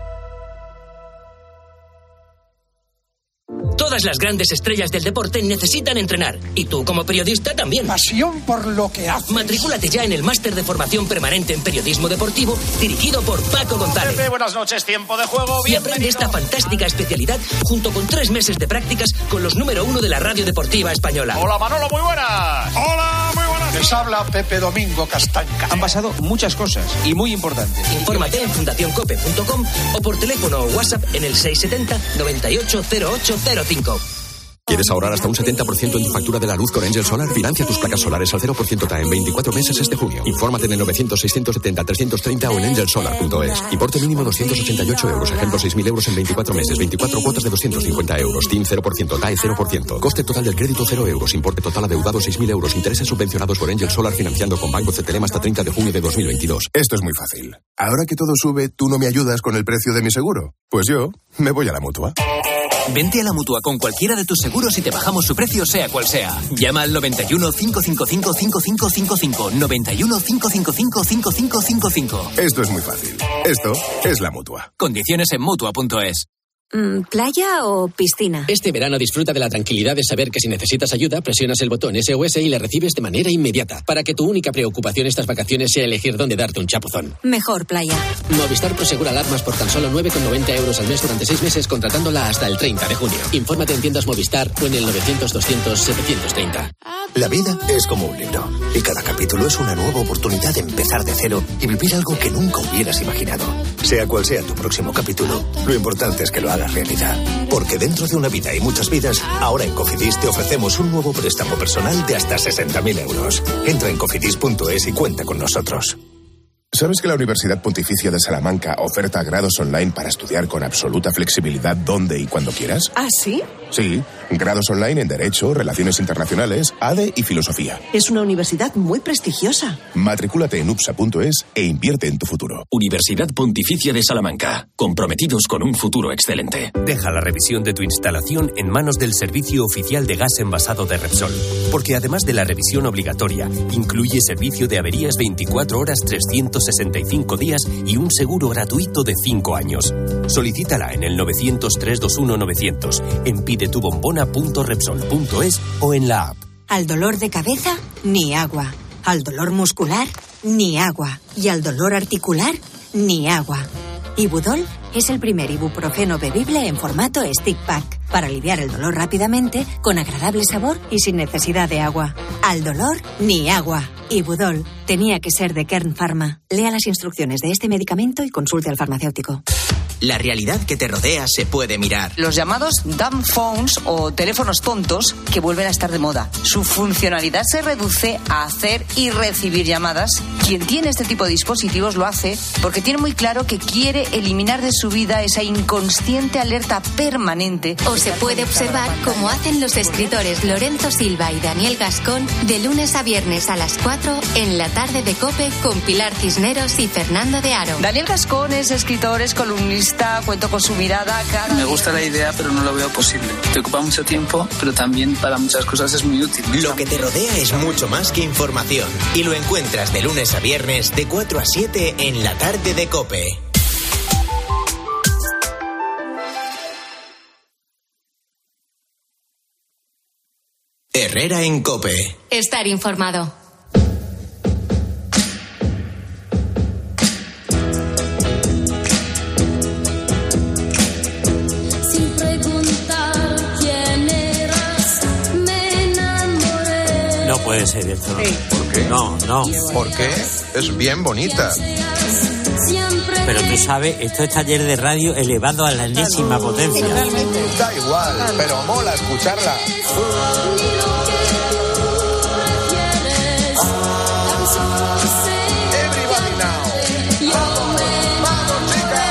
Todas las grandes estrellas del deporte necesitan entrenar. Y tú, como periodista, también. Pasión por lo que haces. Matricúlate ya en el máster de formación permanente en periodismo deportivo, dirigido por Paco González. Pepe, buenas noches, tiempo de juego. Y aprende esta fantástica especialidad junto con tres meses de prácticas con los número uno de la radio deportiva española. Hola, Manolo, muy buenas. Hola, muy buenas. Les habla Pepe Domingo Castaña. Han pasado muchas cosas y muy importantes. Infórmate en fundación cope punto com o por teléfono o WhatsApp en el seis siete cero, noventa y ocho, cero ocho cero cinco. ¿Quieres ahorrar hasta un setenta por ciento en tu factura de la luz con Engel Solar? Financia tus placas solares al cero por ciento T A E en veinticuatro meses este junio. Infórmate en el novecientos, seiscientos setenta, trescientos treinta o en engel solar punto es. Importe mínimo doscientos ochenta y ocho euros. Ejemplo, seis mil euros en veinticuatro meses. veinticuatro cuotas de doscientos cincuenta euros. T I N cero por ciento, T A E cero por ciento. Coste total del crédito cero euros. Importe total adeudado seis mil euros. Intereses subvencionados por Engel Solar financiando con Banco C T L M hasta treinta de junio de dos mil veintidós. Esto es muy fácil. Ahora que todo sube, ¿tú no me ayudas con el precio de mi seguro? Pues yo me voy a la Mutua. Vente a la Mutua con cualquiera de tus seguros y te bajamos su precio, sea cual sea. Llama al noventa y uno, cinco cinco cinco, cinco cinco cinco cinco. noventa y uno, cinco cinco cinco, cinco cinco cinco cinco. Esto es muy fácil. Esto es la Mutua. Condiciones en mutua punto es. ¿Playa o piscina? Este verano disfruta de la tranquilidad de saber que si necesitas ayuda, presionas el botón S O S y le recibes de manera inmediata, para que tu única preocupación estas vacaciones sea elegir dónde darte un chapuzón. Mejor playa. Movistar Prosegura Alarmas por tan solo nueve con noventa euros al mes durante seis meses, contratándola hasta el treinta de junio. Infórmate en tiendas Movistar o en el novecientos, doscientos, setecientos treinta. La vida es como un libro y cada capítulo es una nueva oportunidad de empezar de cero y vivir algo que nunca hubieras imaginado. Sea cual sea tu próximo capítulo, lo importante es que lo hagas realidad. Porque dentro de una vida y muchas vidas, ahora en Cofidis te ofrecemos un nuevo préstamo personal de hasta sesenta mil euros. Entra en cofidis punto es y cuenta con nosotros. ¿Sabes que la Universidad Pontificia de Salamanca oferta grados online para estudiar con absoluta flexibilidad donde y cuando quieras? ¿Ah, sí? Sí, Grados online en Derecho, Relaciones Internacionales, A D E y Filosofía. Es una universidad muy prestigiosa. Matrículate en U P S A punto es e invierte en tu futuro. Universidad Pontificia de Salamanca. Comprometidos con un futuro excelente. Deja la revisión de tu instalación en manos del Servicio Oficial de Gas Envasado de Repsol. Porque además de la revisión obligatoria, incluye servicio de averías veinticuatro horas, trescientos sesenta y cinco días y un seguro gratuito de cinco años. Solicítala en el novecientos, trescientos veintiuno, novecientos, en pidetubombona punto repsol punto es o en la app. Al dolor de cabeza, ni agua. Al dolor muscular, ni agua. Y al dolor articular, ni agua. Ibudol es el primer ibuprofeno bebible en formato stick pack para aliviar el dolor rápidamente, con agradable sabor y sin necesidad de agua. Al dolor, ni agua. Ibudol tenía que ser de Kern Pharma. Lea las instrucciones de este medicamento y consulte al farmacéutico. La realidad que te rodea se puede mirar. Los llamados dumb phones o teléfonos tontos que vuelven a estar de moda. Su funcionalidad se reduce a hacer y recibir llamadas. Quien tiene este tipo de dispositivos lo hace porque tiene muy claro que quiere eliminar de su vida esa inconsciente alerta permanente. O se puede observar cómo hacen los escritores Lorenzo Silva y Daniel Gascón de lunes a viernes a las cuatro en la tarde de COPE con Pilar Cisneros y Fernando de Aro. Daniel Gascón es escritor, es columnista, cuento con su mirada. Cada... Me gusta la idea, pero no lo veo posible. Te ocupa mucho tiempo, pero también para muchas cosas es muy útil. Lo que te rodea es mucho más que información. Y lo encuentras de lunes a viernes de cuatro a siete en la tarde de COPE. Herrera en COPE. Estar informado. No puede ser esto. ¿No? Sí. ¿Por qué? No, no. ¿Por qué? Es bien bonita. Pero tú sabes, esto es taller de radio elevado a la enésima potencia. Da igual, pero mola escucharla. Everybody now. Vamos, vamos,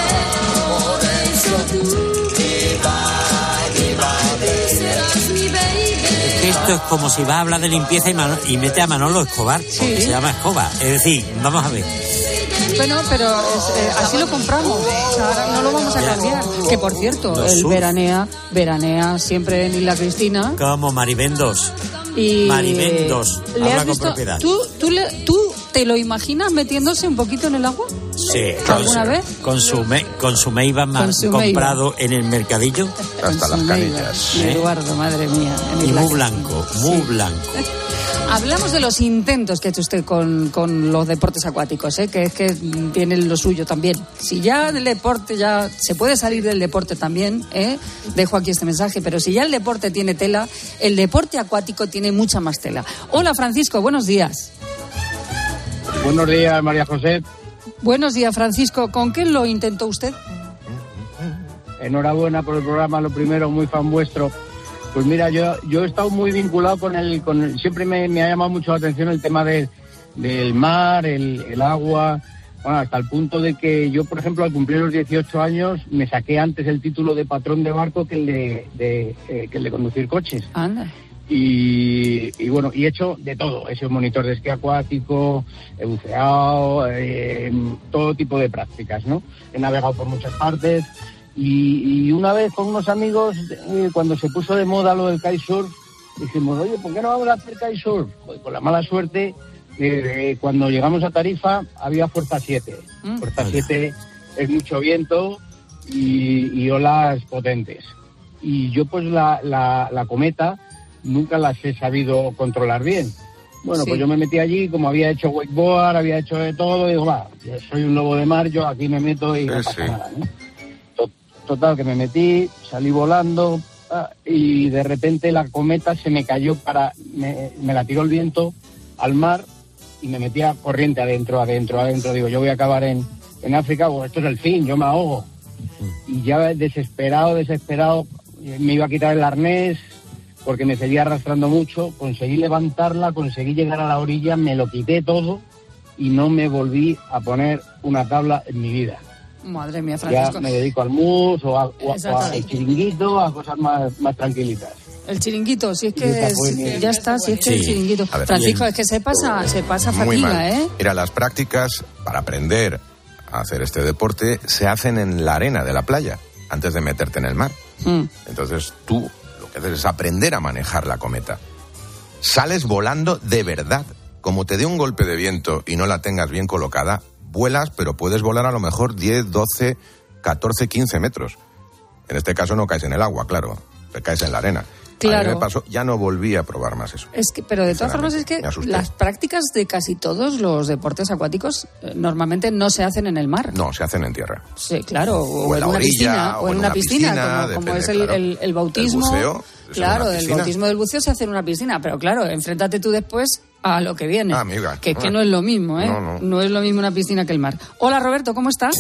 Es que esto es como si vas a hablar de limpieza y, Manolo, y mete a Manolo Escobar, sí. Porque se llama Escobar. Es decir, vamos a ver. Bueno, pero es, eh, así lo compramos. O sea, ahora no lo vamos a cambiar. Que por cierto, Los el sur. veranea, veranea siempre en Isla Cristina. Como Maribendos. Y Maribendos. ¿le Habla has con visto? propiedad. ¿Tú, tú, le, ¿Tú te lo imaginas metiéndose un poquito en el agua? Sí. ¿Alguna con, vez? Con su, me, con su Meiba Con su comprado Meiba. En el mercadillo. Hasta las canillas. ¿Eh? Eduardo, madre mía. Y muy blanco, muy sí. blanco. Hablamos de los intentos que ha hecho usted con, con los deportes acuáticos, ¿eh? que es que tienen lo suyo también. Si ya el deporte, ya se puede salir del deporte también, ¿eh? Dejo aquí este mensaje, pero si ya el deporte tiene tela, el deporte acuático tiene mucha más tela. Hola Francisco, buenos días. Buenos días, María José. Buenos días, Francisco. ¿Con qué lo intentó usted? Enhorabuena por el programa, lo primero, muy fan vuestro. Pues mira, yo yo he estado muy vinculado con el... Con el siempre me, me ha llamado mucho la atención el tema de, del mar, el, el agua, bueno, hasta el punto de que yo, por ejemplo, al cumplir los dieciocho años, me saqué antes el título de patrón de barco que el de, de, eh, que el de conducir coches. Anda. Y, y bueno, y he hecho de todo. He sido monitor de esquí acuático, he buceado, eh, todo tipo de prácticas, ¿no? He navegado por muchas partes. Y, y una vez con unos amigos, eh, cuando se puso de moda lo del kitesurf, dijimos, oye, ¿por qué no vamos a hacer kitesurf? Pues con la mala suerte, eh, cuando llegamos a Tarifa había fuerza siete. Mm. Fuerza siete es mucho viento y, y olas potentes. Y yo pues la, la, la cometa nunca las he sabido controlar bien. Bueno, sí. Pues yo me metí allí, como había hecho wakeboard, había hecho de todo, y digo, va, yo soy un lobo de mar, yo aquí me meto y sí, no pasa sí. nada, ¿no? Total, que me metí, salí volando ah, y de repente la cometa se me cayó para... Me, me la tiró el viento al mar y me metía corriente adentro, adentro, adentro. Digo, yo voy a acabar en, en África, pues esto es el fin, yo me ahogo. Y ya desesperado, desesperado, me iba a quitar el arnés porque me seguía arrastrando mucho. Conseguí levantarla, conseguí llegar a la orilla, me lo quité todo y no me volví a poner una tabla en mi vida. Madre mía, Francisco. Ya me dedico al mus o, a, o, a, o al chiringuito, a cosas más, más tranquilitas. El chiringuito, si es que es, ya está, si es que Sí. el chiringuito. A ver, Francisco, bien. es que se pasa, se pasa Muy mal. fatiga, ¿eh? Mira, las prácticas para aprender a hacer este deporte se hacen en la arena de la playa, antes de meterte en el mar. Mm. Entonces tú lo que haces es aprender a manejar la cometa. Sales volando de verdad. Como te dé un golpe de viento y no la tengas bien colocada, vuelas, pero puedes volar a lo mejor diez, doce, catorce, quince metros. En este caso no caes en el agua, claro, te caes en la arena. Claro. A mí me pasó, ya no volví a probar más eso. Es que, pero de todas formas es que Me asusté. las prácticas de casi todos los deportes acuáticos eh, normalmente no se hacen en el mar. No, se hacen en tierra. Sí, claro, o, O en en la una orilla, piscina, o en una piscina, como, como depende, es el, claro. el- el bautismo. El buceo es en claro, una el piscina. bautismo del buceo se hace en una piscina, pero claro, enfréntate tú después a lo que viene. Ah, amiga. Que, que Ah. no es lo mismo, ¿eh? No, no. es lo mismo una piscina que el mar. Hola, Roberto, ¿cómo estás?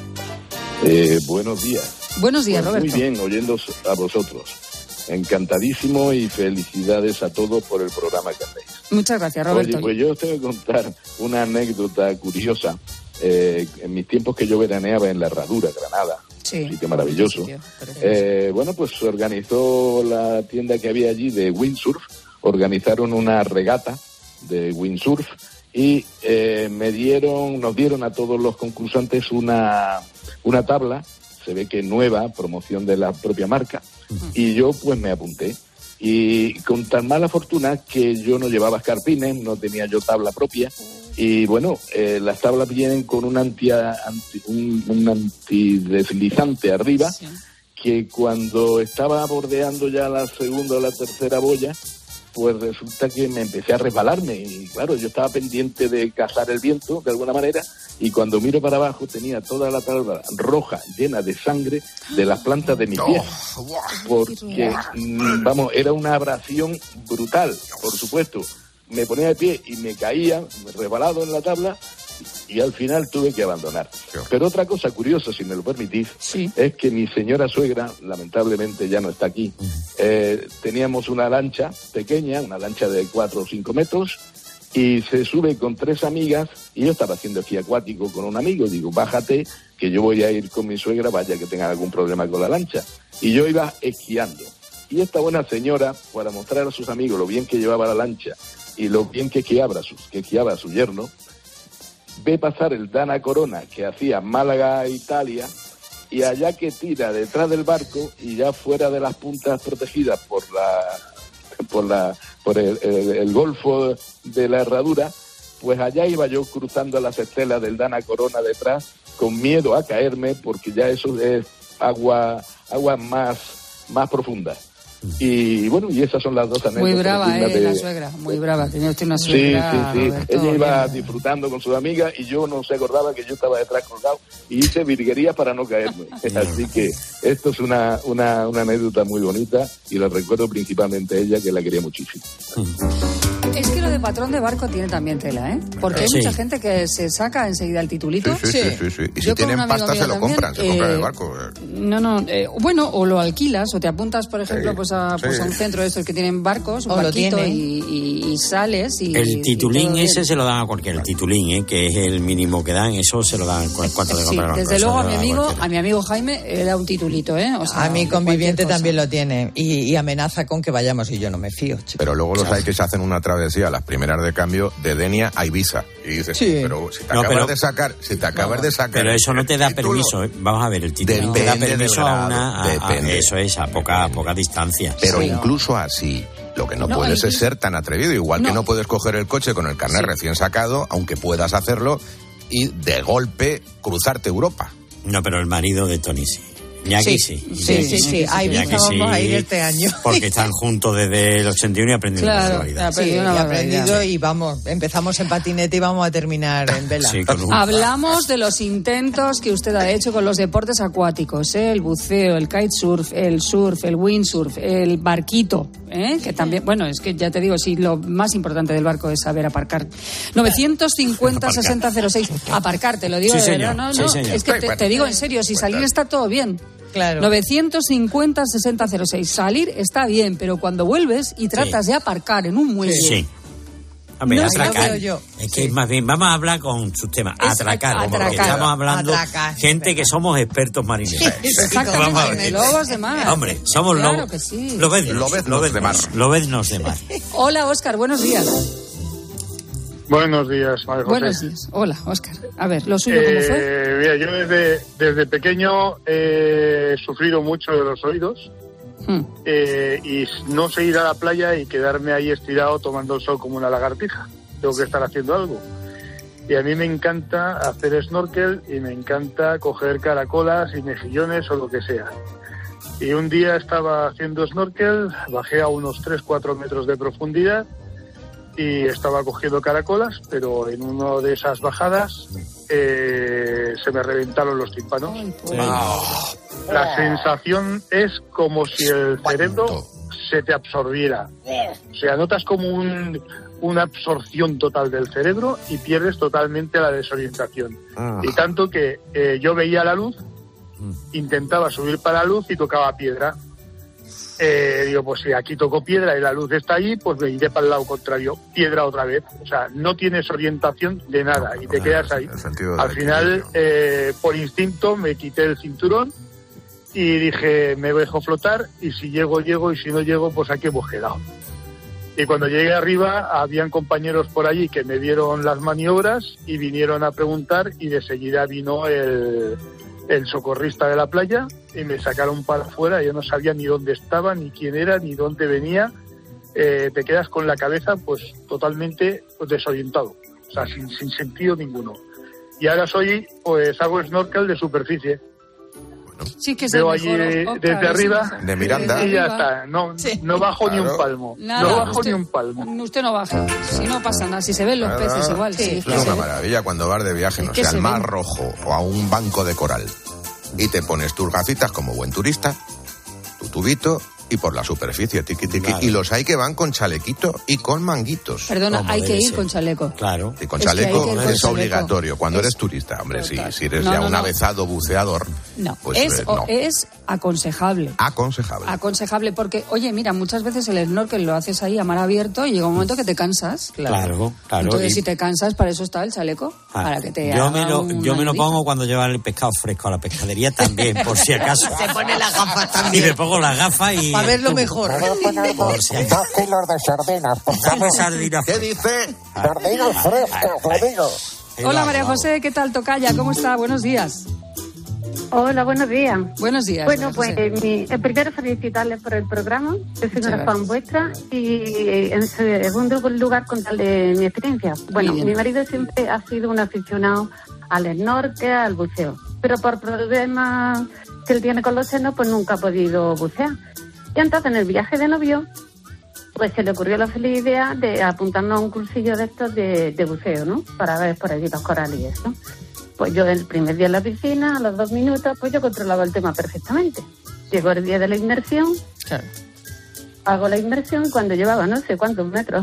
Eh, buenos días. Buenos días, Pues Roberto. Muy bien, oyéndos a vosotros. Encantadísimo y felicidades a todos por el programa que hacéis. Muchas gracias, Roberto. Oye, pues yo os tengo que contar una anécdota curiosa. Eh, en mis tiempos que yo veraneaba en La Herradura, Granada, sí, sitio maravilloso. sitio, precioso. Eh, bueno, pues se organizó la tienda que había allí de windsurf, organizaron una regata de windsurf y eh, me dieron, nos dieron a todos los concursantes una, una tabla, se ve que nueva, promoción de la propia marca, y yo pues me apunté. Y con tan mala fortuna que yo no llevaba escarpines, no tenía yo tabla propia, y bueno, eh, las tablas vienen con un anti, anti un, un antideslizante arriba, que cuando estaba bordeando ya la segunda o la tercera boya, pues resulta que me empecé a resbalarme y claro, yo estaba pendiente de cazar el viento de alguna manera y cuando miro para abajo tenía toda la tabla roja llena de sangre de las plantas de mis pies, porque mm, vamos, era una abrasión brutal, por supuesto. Me ponía de pie y me caía resbalado en la tabla y al final tuve que abandonar. Pero otra cosa curiosa, si me lo permitís, es que mi señora suegra, lamentablemente ya no está aquí, eh, teníamos una lancha pequeña, una lancha de cuatro o cinco metros, y se sube con tres amigas, y yo estaba haciendo esquí acuático con un amigo, digo, bájate, que yo voy a ir con mi suegra, vaya que tenga algún problema con la lancha. Y yo iba esquiando. Y esta buena señora, para mostrar a sus amigos lo bien que llevaba la lancha, y lo bien que esquiaba, sus, que esquiaba a su yerno, ve pasar el Dana Corona que hacía Málaga, Italia, y allá que tira detrás del barco y ya fuera de las puntas protegidas por la por la por el, el, el golfo de la Herradura, pues allá iba yo cruzando las estelas del Dana Corona detrás con miedo a caerme porque ya eso es agua agua más más profunda. Y bueno, y esas son las dos anécdotas. Muy brava, dignas eh, de- la suegra, muy brava. Tenía usted una Sí, suegra, sí, sí. Roberto, Ella iba bien. disfrutando con sus amigas y yo no se acordaba que yo estaba detrás colgado y hice virguería para no caerme. Así que esto es una, una, una anécdota muy bonita y la recuerdo principalmente a ella, que la quería muchísimo. Es que lo de patrón de barco tiene también tela, ¿eh? Porque hay Sí. mucha gente que se saca enseguida el titulito. Sí, sí, sí, sí, sí. Y Yo si con tienen un amigo pasta mío se lo también, compran, se compran eh, el barco. No, no, eh, bueno, o lo alquilas o te apuntas, por ejemplo, Sí, pues, a, pues sí. a un centro de estos que tienen barcos, un O lo barquito, tiene. y, y- y sales y... El y titulín todo ese bien. se lo dan a cualquier el titulín, ¿eh? Que es el mínimo que dan, eso se lo dan cu- cuánto de Sí, comprar el barco, desde eso luego a se mi lo dan amigo, cualquiera. a mi amigo Jaime era un titulito, ¿eh? O sea, A mi de conviviente cualquier cosa. también lo tiene y, y amenaza con que vayamos y yo no me fío, chico. Pero luego los hay que se hacen una travesía, las primeras de cambio, de Denia a Ibiza. Y dices, Sí. pero si te No, acabas pero- de sacar, si te acabas de sacar... Pero eso no te da el título, permiso, ¿eh? Vamos a ver, el titulín te da Depende del permiso a grado, una... a- a- depende. eso es, a poca, a poca distancia. Pero Sí. incluso así, lo que no, No, puedes y- es ser tan atrevido. Igual que No. no puedes coger el coche con el carnet Sí. recién sacado, aunque puedas hacerlo, y de golpe cruzarte Europa. No, pero el marido de Tony sí. Ñaki sí. Sí, sí, sí. A Ibiza Ñaki sí, vamos a ir este año. Porque están juntos desde el ochenta y uno y aprenden una Claro, barbaridad. Sí, aprendido una y barbaridad. aprendido y vamos, empezamos en patinete y vamos a terminar en vela. Sí, con un- Hablamos de los intentos que usted ha hecho con los deportes acuáticos, ¿eh? El buceo, el kitesurf, el surf, el windsurf, el barquito, ¿eh? Que también, bueno, es que ya te digo, sí, lo más importante del barco es saber aparcar. novecientos cincuenta sesenta cero seis, aparcar, te lo digo Sí, de señor, verdad, no, sí, no, señor. es que te, te digo en serio, si salir está todo bien. Claro. novecientos cincuenta sesenta cero seis, salir está bien, pero cuando vuelves y tratas Sí. de aparcar en un muelle, Sí. Hombre, No, atracar. lo veo yo. Es que más bien, vamos a hablar con sus temas. Es Atracar, como atracar. que estamos hablando Atracar, gente que somos expertos marineros. Vamos a ver. Lobos de mar. Hombre, somos Claro lobos. que sí. Lobeznos, Lobeznos de mar. Lobeznos de mar. Hola, Óscar, buenos días. Buenos días, María José. Buenos días. Hola, Óscar. A ver, ¿lo suyo cómo fue? Eh, mira, yo desde, desde pequeño he sufrido mucho de los oídos Hmm. eh, y no sé ir a la playa y quedarme ahí estirado tomando el sol como una lagartija. Tengo que estar haciendo algo. Y a mí me encanta hacer snorkel y me encanta coger caracolas y mejillones o lo que sea. Y un día estaba haciendo snorkel, bajé a unos tres cuatro metros de profundidad y estaba cogiendo caracolas, pero en una de esas bajadas eh, se me reventaron los tímpanos. Ah. La sensación es como si el cerebro se te absorbiera. O sea, notas como un, una absorción total del cerebro y pierdes totalmente la desorientación. Ah. Y tanto que eh, yo veía la luz, intentaba subir para la luz y tocaba piedra. Eh, digo, pues si aquí toco piedra y la luz está allí, pues me iré para el lado contrario, piedra otra vez. O sea, no tienes orientación de nada y te quedas ahí. Al final, eh, por instinto, me quité el cinturón y dije, me dejo flotar y si llego, llego y si no llego, pues aquí hemos quedado. Y cuando llegué arriba, habían compañeros por allí que me dieron las maniobras y vinieron a preguntar y de seguida vino el... el socorrista de la playa y me sacaron para afuera. Yo no sabía ni dónde estaba, ni quién era, ni dónde venía. Eh, te quedas con la cabeza pues totalmente pues, desorientado, o sea, sin, sin sentido ninguno. Y ahora soy, pues hago snorkel de superficie. Sí que es Veo el mejor, allí Oscar, desde es arriba De Miranda. y ya está. No, Sí. no bajo Claro. ni un palmo. Nada, no bajo usted- ni un palmo. Usted no baja. Si no pasa nada. Si se ven los Nada. peces igual. Sí, Es una maravilla cuando vas de viaje, no que sé, se al Mar ven. Rojo o a un banco de coral y te pones tus gafitas como buen turista, tu tubito y por la superficie, tiqui tiqui. Claro. Y los hay que van con chalequito y con manguitos. Perdona, Como hay que debe ir ser. con chaleco. Claro. Y con Es que hay chaleco que ir con es chaleco. obligatorio cuando Es- eres turista. Hombre, si, Total. si eres No, ya no, un no. avezado buceador, No, pues es, eh, o- no. es aconsejable. Aconsejable. Aconsejable porque, oye, mira, muchas veces el snorkel lo haces ahí a mar abierto y llega un momento que te cansas. Claro, claro. Entonces, y- si te cansas, para eso está el chaleco. Ah, para que te yo me haga lo, una yo me lo ayudita. pongo cuando llevan el pescado fresco a la pescadería también, por si acaso. Se pone las gafas Y también. me pongo las gafas y... Para verlo mejor. Por si acaso. Dos kilos de sardinas, por Dame sardinas. ¿Qué dice? sardinas frescas, le digo. Hola, María José, ¿qué tal, tocaya? ¿Cómo está? Buenos días. Hola, buenos días. Buenos días. Bueno, María pues José. mi, eh, primero felicitarles por el programa, yo soy Muchas una fan gracias. vuestra y en segundo lugar contarle mi experiencia. Bueno, bien. mi marido siempre ha sido un aficionado al snorkel, al buceo, pero por problemas que él tiene con los senos, pues nunca ha podido bucear. Y entonces en el viaje de novio, pues se le ocurrió la feliz idea de apuntarnos a un cursillo de estos de, de buceo, ¿no? Para ver por allí los corales y eso. Pues yo el primer día en la piscina, a los dos minutos, pues yo controlaba el tema perfectamente. Llegó el día de la inmersión, hago la inmersión y cuando llevaba no sé cuántos metros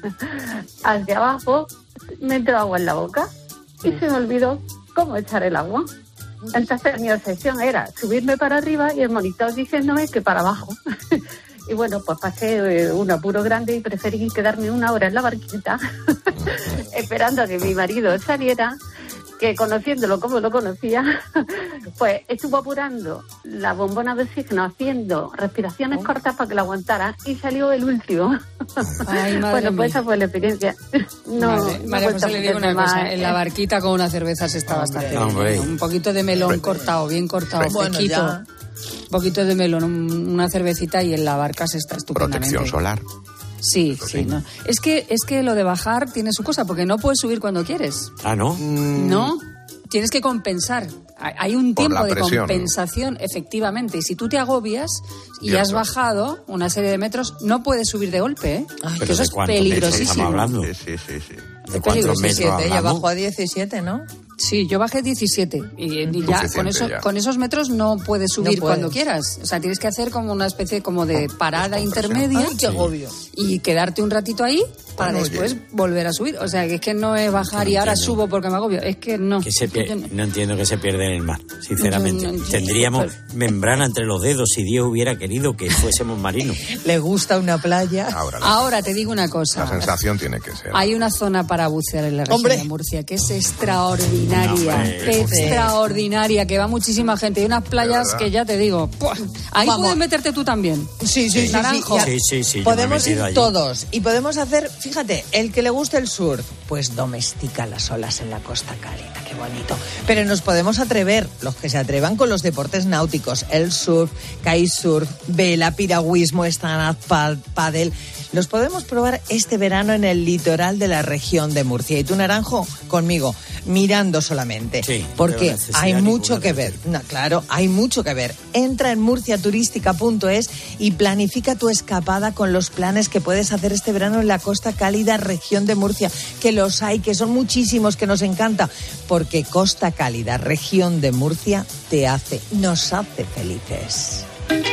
hacia abajo, me entró agua en la boca y se me olvidó cómo echar el agua. Entonces mi obsesión era subirme para arriba y el monitor diciéndome que para abajo. Y bueno, pues pasé eh, un apuro grande y preferí quedarme una hora en la barquita esperando a que mi marido saliera, que conociéndolo como lo conocía, pues estuvo apurando la bombona de oxígeno, haciendo respiraciones cortas para que la aguantara y salió el último. Ay, madre Bueno, mía. pues esa fue la experiencia. No, Madre, no María he José, vuelto a le digo una meterme cosa, más, en la eh. barquita con una cerveza se está bastante Hombre. bien. Un poquito de melón cortado, bien cortado, Bueno, fresquito. ya. Un poquito de melón, un- una cervecita y en la barca se está estupendamente. Protección solar. Sí, sí, no. Es que, es que lo de bajar tiene su cosa, porque no puedes subir cuando quieres. Ah, ¿no? No, tienes que compensar. Hay hay un Por tiempo la de presión. compensación, efectivamente. Y si tú te agobias y Cierto. has bajado una serie de metros, no puedes subir de golpe, ¿eh? Ay, Que ¿Pero eso de es cuántos metros peligrosísimo. estamos hablando? Sí, sí, sí, sí. ¿De cuántos metros diecisiete, ella hablamos? bajó a diecisiete, ¿no? Sí, yo bajé diecisiete y, y ya, Suficiente con, eso, ya. con esos metros no puedes subir No puedes. cuando quieras. O sea, tienes que hacer como una especie como de parada intermedia Ay, qué agobio. y quedarte un ratito ahí para Bueno, después oye. volver a subir. O sea, que es que no es bajar y ahora subo porque me agobio. Es que no. Que se pier- Yo no- no entiendo que se pierde en el mar, sinceramente. Yo no entiendo, Tendríamos pero- membrana entre los dedos si Dios hubiera querido que fuésemos marinos. ¿Le gusta una playa? Ahora, la, Ahora te digo una cosa. la sensación tiene que ser. Hay una zona para bucear en la región Hombre. de Murcia que es extraordinaria, No, hombre. extraordinaria, que va muchísima gente. Y unas playas verdad. que ya te digo, ¡puah! Ahí Vamos. puedes meterte tú también. Sí, sí, sí. Naranjo. sí, Sí, sí, sí, yo me he podemos ir metido allí. todos y podemos hacer, fíjate, el que le guste el surf, pues domestica las olas en la costa cálida, qué bonito. Pero nos podemos atrever, los que se atrevan con los deportes náuticos, el surf, kitesurf, vela, piragüismo, stand-up pa- paddle. Los podemos probar este verano en el litoral de la región de Murcia. Y tú, Naranjo, conmigo, mirando solamente. Sí, porque pero necesidad hay mucho ninguna que de ver. No, claro, hay mucho que ver. Entra en murciaturística punto es y planifica tu escapada con los planes que puedes hacer este verano en la costa cálida región de Murcia, que los hay, que son muchísimos, que nos encanta, porque Costa Cálida región de Murcia te hace, nos hace felices.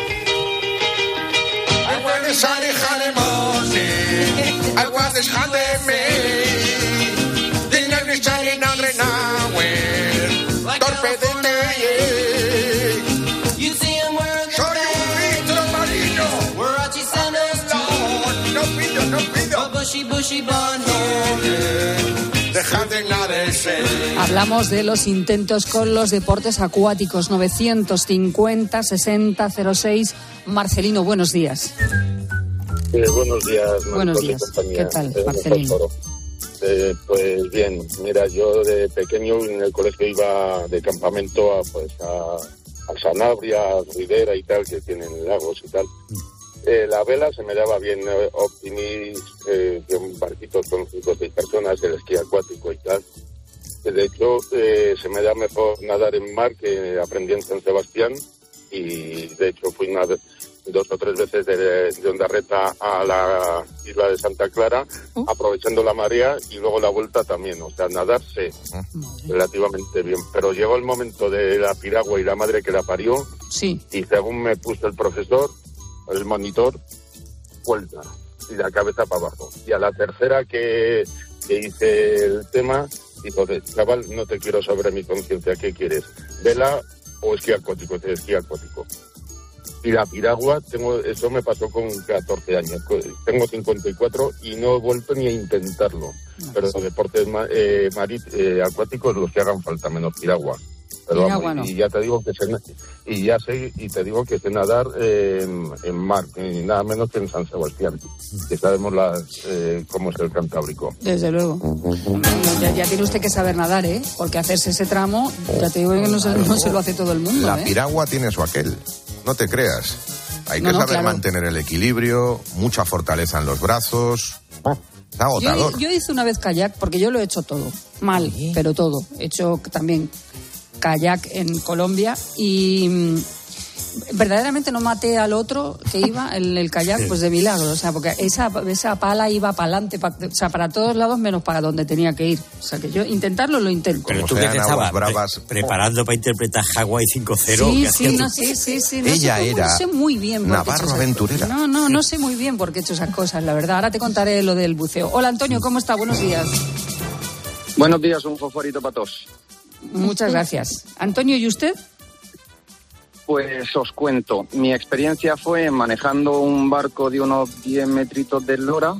Hablamos de los intentos con los deportes acuáticos. Novecientos cincuenta sesenta cero seis. Marcelino, buenos días. Eh, buenos días, Marcos Buenos y días. compañía. ¿Qué tal, Eh, Marcelino? Fósforo. Eh, pues bien, mira, yo de pequeño en el colegio iba de campamento a, pues, a, a Sanabria, a Ribera y tal, que tienen lagos y tal. Eh, la vela se me daba bien, eh, Optimis, eh, un barquito con cinco o seis personas, el esquí acuático y tal. De hecho, eh, se me da mejor nadar en mar que aprendí en San Sebastián, y de hecho fui una vez, dos o tres veces de, de Ondarreta a la isla de Santa Clara, Uh. aprovechando la marea, y luego la vuelta también. O sea, nadar sé relativamente bien. Pero llegó el momento de la piragua y la madre que la parió, Sí. y según me puso el profesor, el monitor, vuelta, y la cabeza para abajo. Y a la tercera que, que hice el tema, dijo, chaval, no te quiero sobre mi conciencia, ¿qué quieres? ¿Vela o esquí acuático? Te esquí acuático. Y la piragua, tengo, eso me pasó con catorce años. Tengo cincuenta y cuatro y no he vuelto ni a intentarlo. Pero los deportes ma, eh, marit, eh, acuáticos, los que hagan falta, menos piragua. Pero Piragua vamos, no. y ya te digo que sé, y ya sé, y te digo que sé nadar eh, en, en mar, y nada menos que en San Sebastián, que sabemos las, eh, cómo es el Cantábrico. Desde luego. Ya, ya tiene usted que saber nadar, ¿eh? Porque hacerse ese tramo, ya te digo que no se, no se lo hace todo el mundo, La ¿eh? piragua tiene su aquel, no te creas. Hay No, que no, saber claro. mantener el equilibrio, mucha fortaleza en los brazos. Es agotador. Yo, yo hice una vez kayak, porque yo lo he hecho todo, mal, pero todo. He hecho también kayak en Colombia y mm, verdaderamente no maté al otro que iba en el kayak, pues de milagro. O sea, porque esa, esa pala iba para adelante, pa, o sea, para todos lados menos para donde tenía que ir. O sea, que yo intentarlo lo intento. Pero Como tú que sean te aguas estabas pre- bravas. preparando para interpretar Hawái cinco cero. Sí, ¿qué sí, hacías no, tú? sí, sí, sí. No Ella sé, cómo- era no sé muy bien por qué he hecho Navarro esas aventurera. cosas. No, no, no sé muy bien por qué he hecho esas cosas, la verdad. Ahora te contaré lo del buceo. Hola, Antonio, ¿cómo está? Buenos días. Buenos días, un fosforito para todos. Muchas gracias. Antonio, ¿y usted? Pues os cuento, mi experiencia fue manejando un barco de unos diez metritos de eslora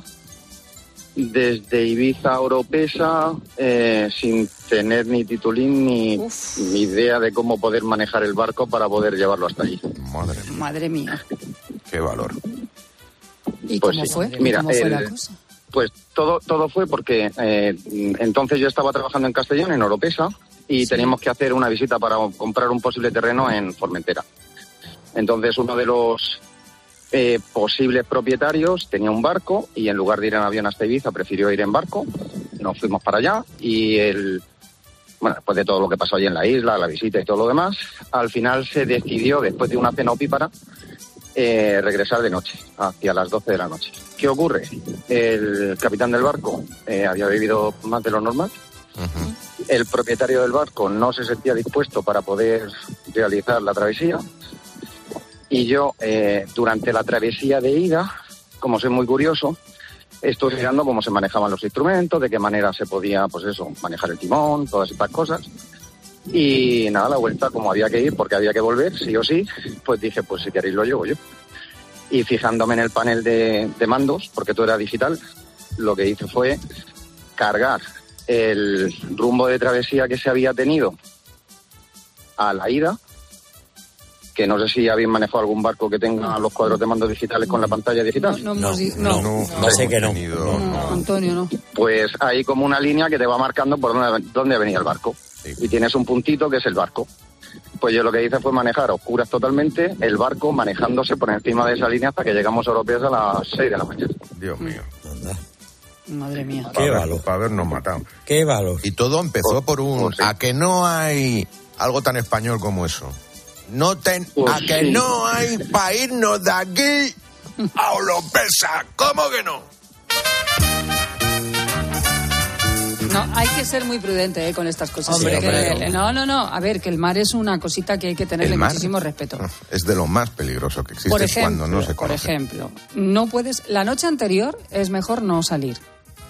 desde Ibiza a Oropesa, eh, sin tener ni titulín ni, ni idea de cómo poder manejar el barco para poder llevarlo hasta allí. Madre mía, Madre mía. qué valor. ¿Y Pues cómo sí. fue? Mira, ¿Cómo fue el- la cosa? Pues todo todo fue porque eh, entonces yo estaba trabajando en Castellón, en Oropesa, y teníamos que hacer una visita para comprar un posible terreno en Formentera. Entonces uno de los eh, posibles propietarios tenía un barco y en lugar de ir en avión hasta Ibiza prefirió ir en barco. Nos fuimos para allá y el, bueno, después de todo lo que pasó allí en la isla, la visita y todo lo demás, al final se decidió, después de una cena opípara, eh, regresar de noche, hacia las doce de la noche. ¿Qué ocurre? El capitán del barco eh, había bebido más de lo normal. El propietario del barco no se sentía dispuesto para poder realizar la travesía. Y yo, eh, durante la travesía de ida, como soy muy curioso, estuve mirando cómo se manejaban los instrumentos, de qué manera se podía, pues eso, manejar el timón, todas estas cosas. Y nada, la vuelta, como había que ir, porque había que volver, sí o sí, pues dije, pues si queréis lo llevo yo. Y fijándome en el panel de, de mandos, porque todo era digital, lo que hice fue cargar el rumbo de travesía que se había tenido a la ida, que no sé si habéis manejado algún barco que tenga los cuadros de mando digitales con la pantalla digital. No, no, no, no, no, no sé que no. no, no. Antonio, no. Pues hay como una línea que te va marcando por dónde, dónde venía el barco. Sí. Y tienes un puntito que es el barco. Pues yo lo que hice fue manejar a oscuras totalmente el barco, manejándose por encima de esa línea hasta que llegamos a Europeas a las seis de la mañana. Dios mío. Anda. Madre mía. Qué valor. Para habernos matado. Qué valor. Y todo empezó por un... Pues sí. A que no hay algo tan español como eso. No ten, pues a que sí. No hay para irnos de aquí a Oropesa. ¿Cómo que no? No, hay que ser muy prudente eh, con estas cosas. Hombre, sí, que, no, no, no. A ver, que el mar es una cosita que hay que tenerle muchísimo respeto. Es de lo más peligroso que existe por ejemplo, cuando no se Por conoce. ejemplo, no puedes... La noche anterior es mejor no salir.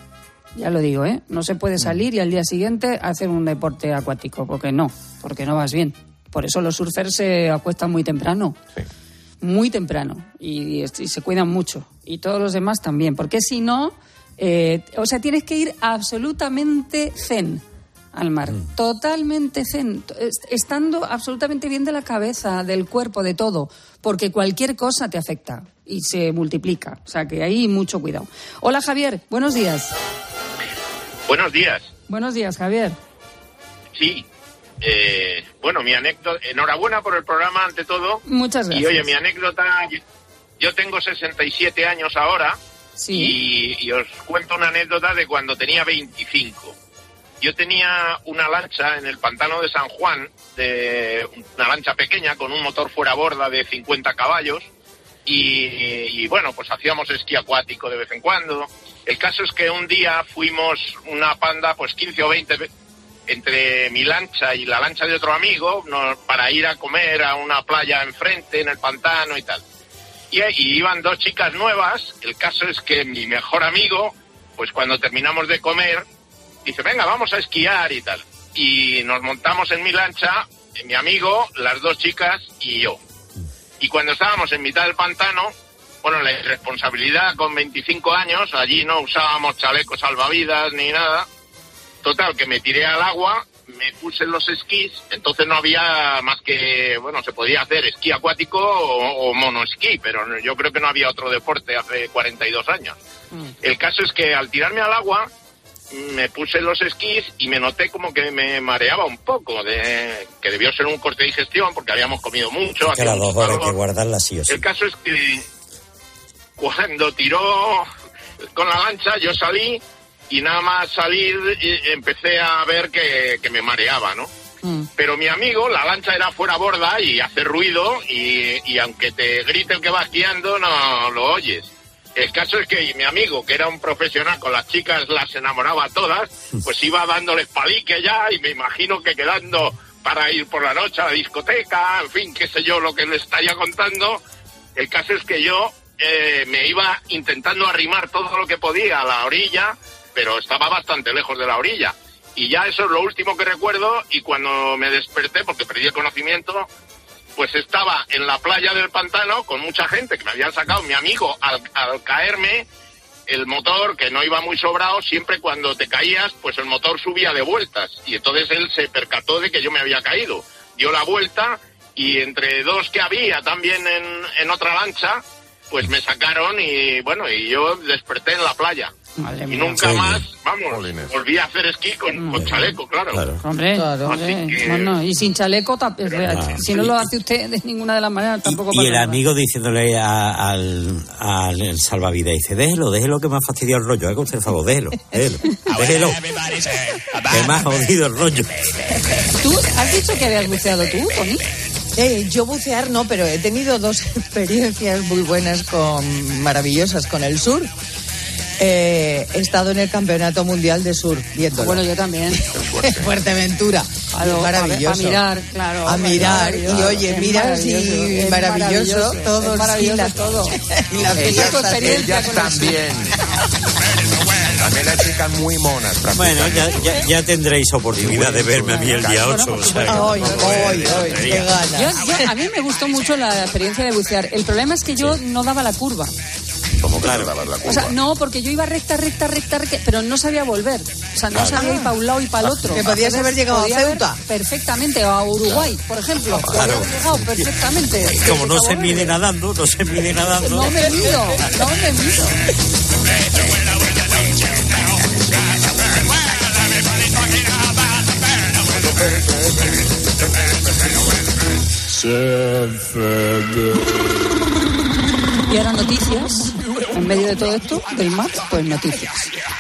Ya lo digo, ¿eh? No se puede salir y al día siguiente hacer un deporte acuático. Porque no, porque no vas bien. Por eso los surfers se acuestan muy temprano. Sí. Muy temprano. Y, y, y se cuidan mucho. Y todos los demás también. Porque si no... Eh, o sea, tienes que ir absolutamente zen al mar. Mm. Totalmente zen. Estando absolutamente bien de la cabeza, del cuerpo, de todo. Porque cualquier cosa te afecta. Y se multiplica. O sea, que ahí mucho cuidado. Hola, Javier. Buenos días. Buenos días. Buenos días, Javier. Sí. Eh, bueno, mi anécdota... Enhorabuena por el programa, ante todo. Muchas gracias. Y oye, mi anécdota... Yo tengo sesenta y siete años ahora. Sí. Y, y os cuento una anécdota de cuando tenía veinticinco. Yo tenía una lancha en el pantano de San Juan, de una lancha pequeña con un motor fuera borda de cincuenta caballos. Y, y bueno, pues hacíamos esquí acuático de vez en cuando. El caso es que un día fuimos una panda, pues quince o veinte, entre mi lancha y la lancha de otro amigo, no, para ir a comer a una playa enfrente, en el pantano y tal. Y, y iban dos chicas nuevas. El caso es que mi mejor amigo, pues cuando terminamos de comer, dice, venga, vamos a esquiar y tal. Y nos montamos en mi lancha, mi amigo, las dos chicas y yo. Y cuando estábamos en mitad del pantano, bueno, la irresponsabilidad con veinticinco años, allí no usábamos chalecos salvavidas ni nada. Total, que me tiré al agua, me puse los esquís, entonces no había más que, bueno, se podía hacer esquí acuático o, o monoesquí, pero yo creo que no había otro deporte hace cuarenta y dos años. Mm. El caso es que al tirarme al agua, me puse los esquís y me noté como que me mareaba un poco, de que debió ser un corte de digestión, porque habíamos comido mucho. Que las dos horas hay que guardarlas sí o sí. El caso es que cuando tiró con la lancha, yo salí, y nada más salir empecé a ver que, que me mareaba, ¿no? Mm. Pero mi amigo, la lancha era fuera borda y hace ruido, y, y aunque te grite el que va esquiando, no lo oyes. El caso es que mi amigo, que era un profesional, con las chicas las enamoraba a todas, pues iba dándoles palique ya, y me imagino que quedando para ir por la noche a la discoteca, en fin, qué sé yo, lo que le estaría contando. El caso es que yo eh, me iba intentando arrimar todo lo que podía a la orilla, pero estaba bastante lejos de la orilla. Y ya eso es lo último que recuerdo, y cuando me desperté, porque perdí el conocimiento, pues estaba en la playa del pantano con mucha gente que me habían sacado. Mi amigo, al, al caerme, el motor, que no iba muy sobrado, siempre cuando te caías, pues el motor subía de vueltas. Y entonces él se percató de que yo me había caído. Dio la vuelta, y entre dos que había también en, en otra lancha, pues me sacaron, y bueno, y yo desperté en la playa. Madre y mía, nunca sí. más, vamos, Jolines. Volví a hacer esquí con, con chaleco, claro. claro. Hombre, claro, hombre. Que... Bueno, y sin chaleco, tap... ah, si no lo hace usted de ninguna de las maneras, tampoco y, pasa y el nada. amigo diciéndole a, al, al salvavidas, dice, déjelo, déjelo que me ha fastidiado el rollo, haga usted el favor, déjelo, déjelo, déjelo. Que me ha jodido el rollo. ¿Tú has dicho que habías buceado tú, Tony? Eh, yo bucear no, pero he tenido dos experiencias muy buenas, con maravillosas con el surf. Eh, he estado en el Campeonato Mundial de Surf viéndolo. Bueno, yo también. Fuerteventura. Claro, maravilloso. A mirar, claro. A mirar. Y oye, miras y maravilloso. Todos maravilloso todo. Y las ellas, ellas también. También hay chicas muy monas. Bueno, ya, ya, ya tendréis oportunidad de verme a mí el día ocho. O sea, ay, ay, ay, qué ganas. Yo, yo, a mí me gustó mucho la experiencia de bucear. El problema es que yo sí. no daba la curva. ¿Cómo claro. dabas la curva? O sea, no, porque yo iba recta, recta, recta, recta, pero no sabía volver. O sea, no claro. sabía ir para un lado y para el otro. Que podías haber llegado a Ceuta. Perfectamente, o a Uruguay, claro. por ejemplo. Claro. Podía haber llegado perfectamente. Como no se mide nadando, no se mide nadando. No me mido, no me mido. Y ahora noticias, en medio de todo esto, del mar, pues noticias.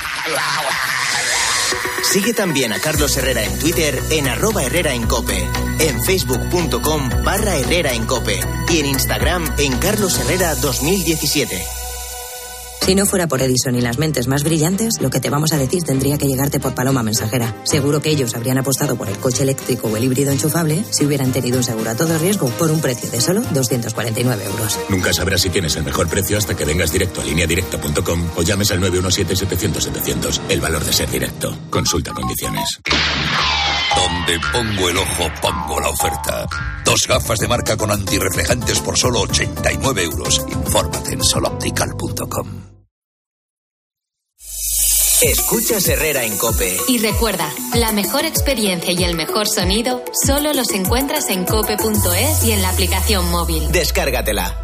Sigue también a Carlos Herrera en Twitter en arroba Herrera en Cope, en facebook.com barra Herrera en Cope y en Instagram en Carlos Herrera dos mil diecisiete. Si no fuera por Edison y las mentes más brillantes, lo que te vamos a decir tendría que llegarte por paloma mensajera. Seguro que ellos habrían apostado por el coche eléctrico o el híbrido enchufable si hubieran tenido un seguro a todo riesgo por un precio de solo doscientos cuarenta y nueve euros. Nunca sabrás si tienes el mejor precio hasta que vengas directo a línea directa punto com o llames al nueve uno siete, setecientos, setecientos. El valor de ser directo. Consulta condiciones. Donde pongo el ojo, pongo la oferta. Dos gafas de marca con antirreflejantes por solo ochenta y nueve euros. Infórmate en sol optical punto com. Escuchas Herrera en Cope. Y recuerda, la mejor experiencia y el mejor sonido solo los encuentras en cope punto es y en la aplicación móvil. Descárgatela.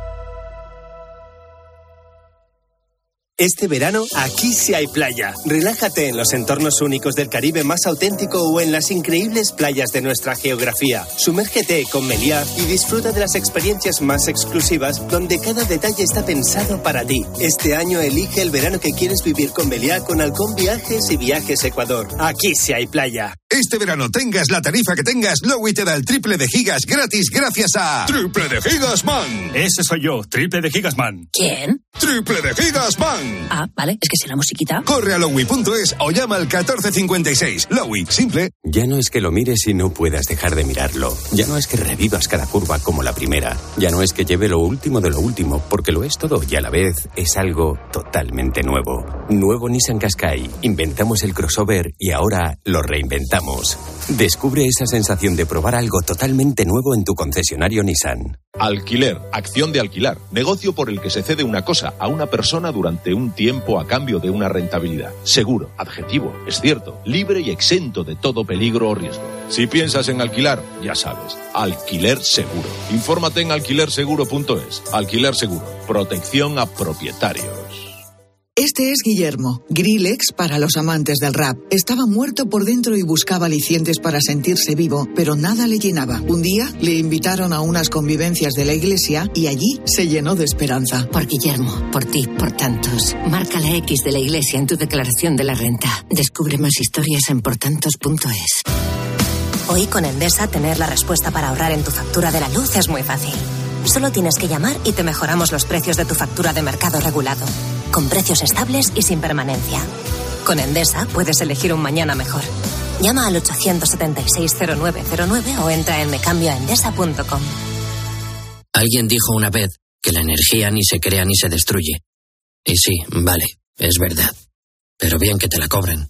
Este verano, aquí sí hay playa. Relájate en los entornos únicos del Caribe más auténtico o en las increíbles playas de nuestra geografía. Sumérgete con Meliá y disfruta de las experiencias más exclusivas donde cada detalle está pensado para ti. Este año elige el verano que quieres vivir con Meliá con Halcón Viajes y Viajes Ecuador. Aquí sí hay playa. Este verano tengas la tarifa que tengas, Lowy te da el triple de gigas gratis gracias a... ¡Triple de Gigas Man! Ese soy yo, Triple de Gigas Man. ¿Quién? ¡Triple de Gigas Man! Ah, vale, es que si la musiquita. Corre a lowy punto es o llama al catorce cincuenta y seis. Lowy, simple. Ya no es que lo mires y no puedas dejar de mirarlo. Ya no es que revivas cada curva como la primera. Ya no es que lleve lo último de lo último, porque lo es todo y a la vez es algo totalmente nuevo. Nuevo Nissan Qashqai. Inventamos el crossover y ahora lo reinventamos. Descubre esa sensación de probar algo totalmente nuevo en tu concesionario Nissan. Alquiler, acción de alquilar, negocio por el que se cede una cosa a una persona durante un tiempo a cambio de una rentabilidad. Seguro, adjetivo, es cierto, libre y exento de todo peligro o riesgo. Si piensas en alquilar, ya sabes, alquiler seguro. Infórmate en alquiler seguro punto es. Alquiler seguro, protección a propietarios. Este es Guillermo, Grillex para los amantes del rap. Estaba muerto por dentro y buscaba alicientes para sentirse vivo, pero nada le llenaba. Un día le invitaron a unas convivencias de la iglesia y allí se llenó de esperanza. Por Guillermo, por ti, por tantos. Marca la X de la iglesia en tu declaración de la renta. Descubre más historias en portantos punto es. Hoy con Endesa tener la respuesta para ahorrar en tu factura de la luz es muy fácil. Solo tienes que llamar y te mejoramos los precios de tu factura de mercado regulado, con precios estables y sin permanencia. Con Endesa puedes elegir un mañana mejor. Llama al ochocientos setenta y seis cero nueve cero nueve o entra en mecambioaendesa punto com. Alguien dijo una vez que la energía ni se crea ni se destruye. Y sí, vale, es verdad. Pero bien que te la cobren.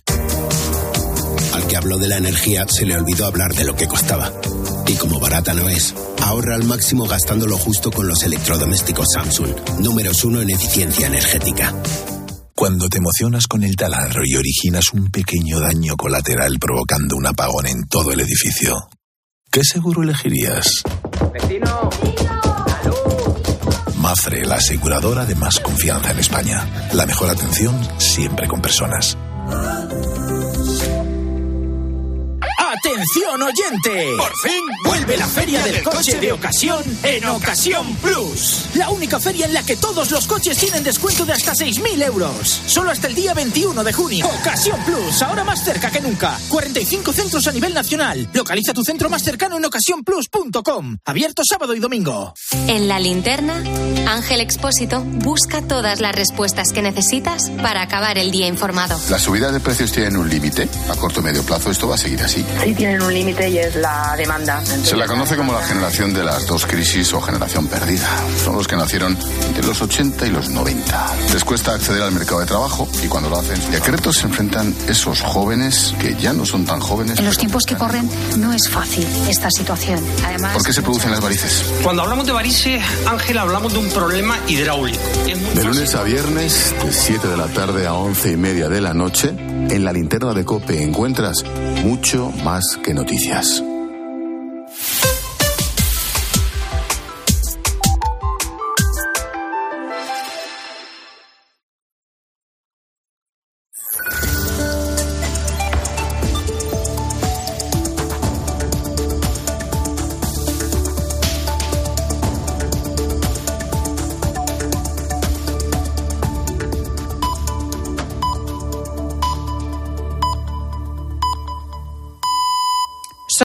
Al que habló de la energía se le olvidó hablar de lo que costaba. Y como barata no es, ahorra al máximo gastando lo justo con los electrodomésticos Samsung, números uno en eficiencia energética. Cuando te emocionas con el taladro y originas un pequeño daño colateral provocando un apagón en todo el edificio, ¿qué seguro elegirías? ¡Vecino! Mafre, la aseguradora de más confianza en España. La mejor atención siempre con personas. ¡Atención oyente! ¡Por fin vuelve la Feria del Coche de Ocasión en Ocasión Plus! La única feria en la que todos los coches tienen descuento de hasta seis mil euros. Solo hasta el día veintiuno de junio. Ocasión Plus, ahora más cerca que nunca. cuarenta y cinco centros a nivel nacional. Localiza tu centro más cercano en ocasión plus punto com. Abierto sábado y domingo. En La Linterna, Ángel Expósito busca todas las respuestas que necesitas para acabar el día informado. Las subidas de precios tienen un límite. A corto o medio plazo esto va a seguir así. Sí, y tienen un límite y es la demanda. Entonces, se la conoce como la generación de las dos crisis o generación perdida. Son los que nacieron entre los ochenta y los noventa. Les cuesta acceder al mercado de trabajo y cuando lo hacen, ¿y a qué retos se enfrentan esos jóvenes que ya no son tan jóvenes? En los tiempos que corren no es fácil esta situación. Además, ¿por qué se producen las varices? Cuando hablamos de varices, Ángela, hablamos de un problema hidráulico. De lunes a viernes, de siete de la tarde a once y media de la noche, en la linterna de COPE encuentras mucho más que noticias.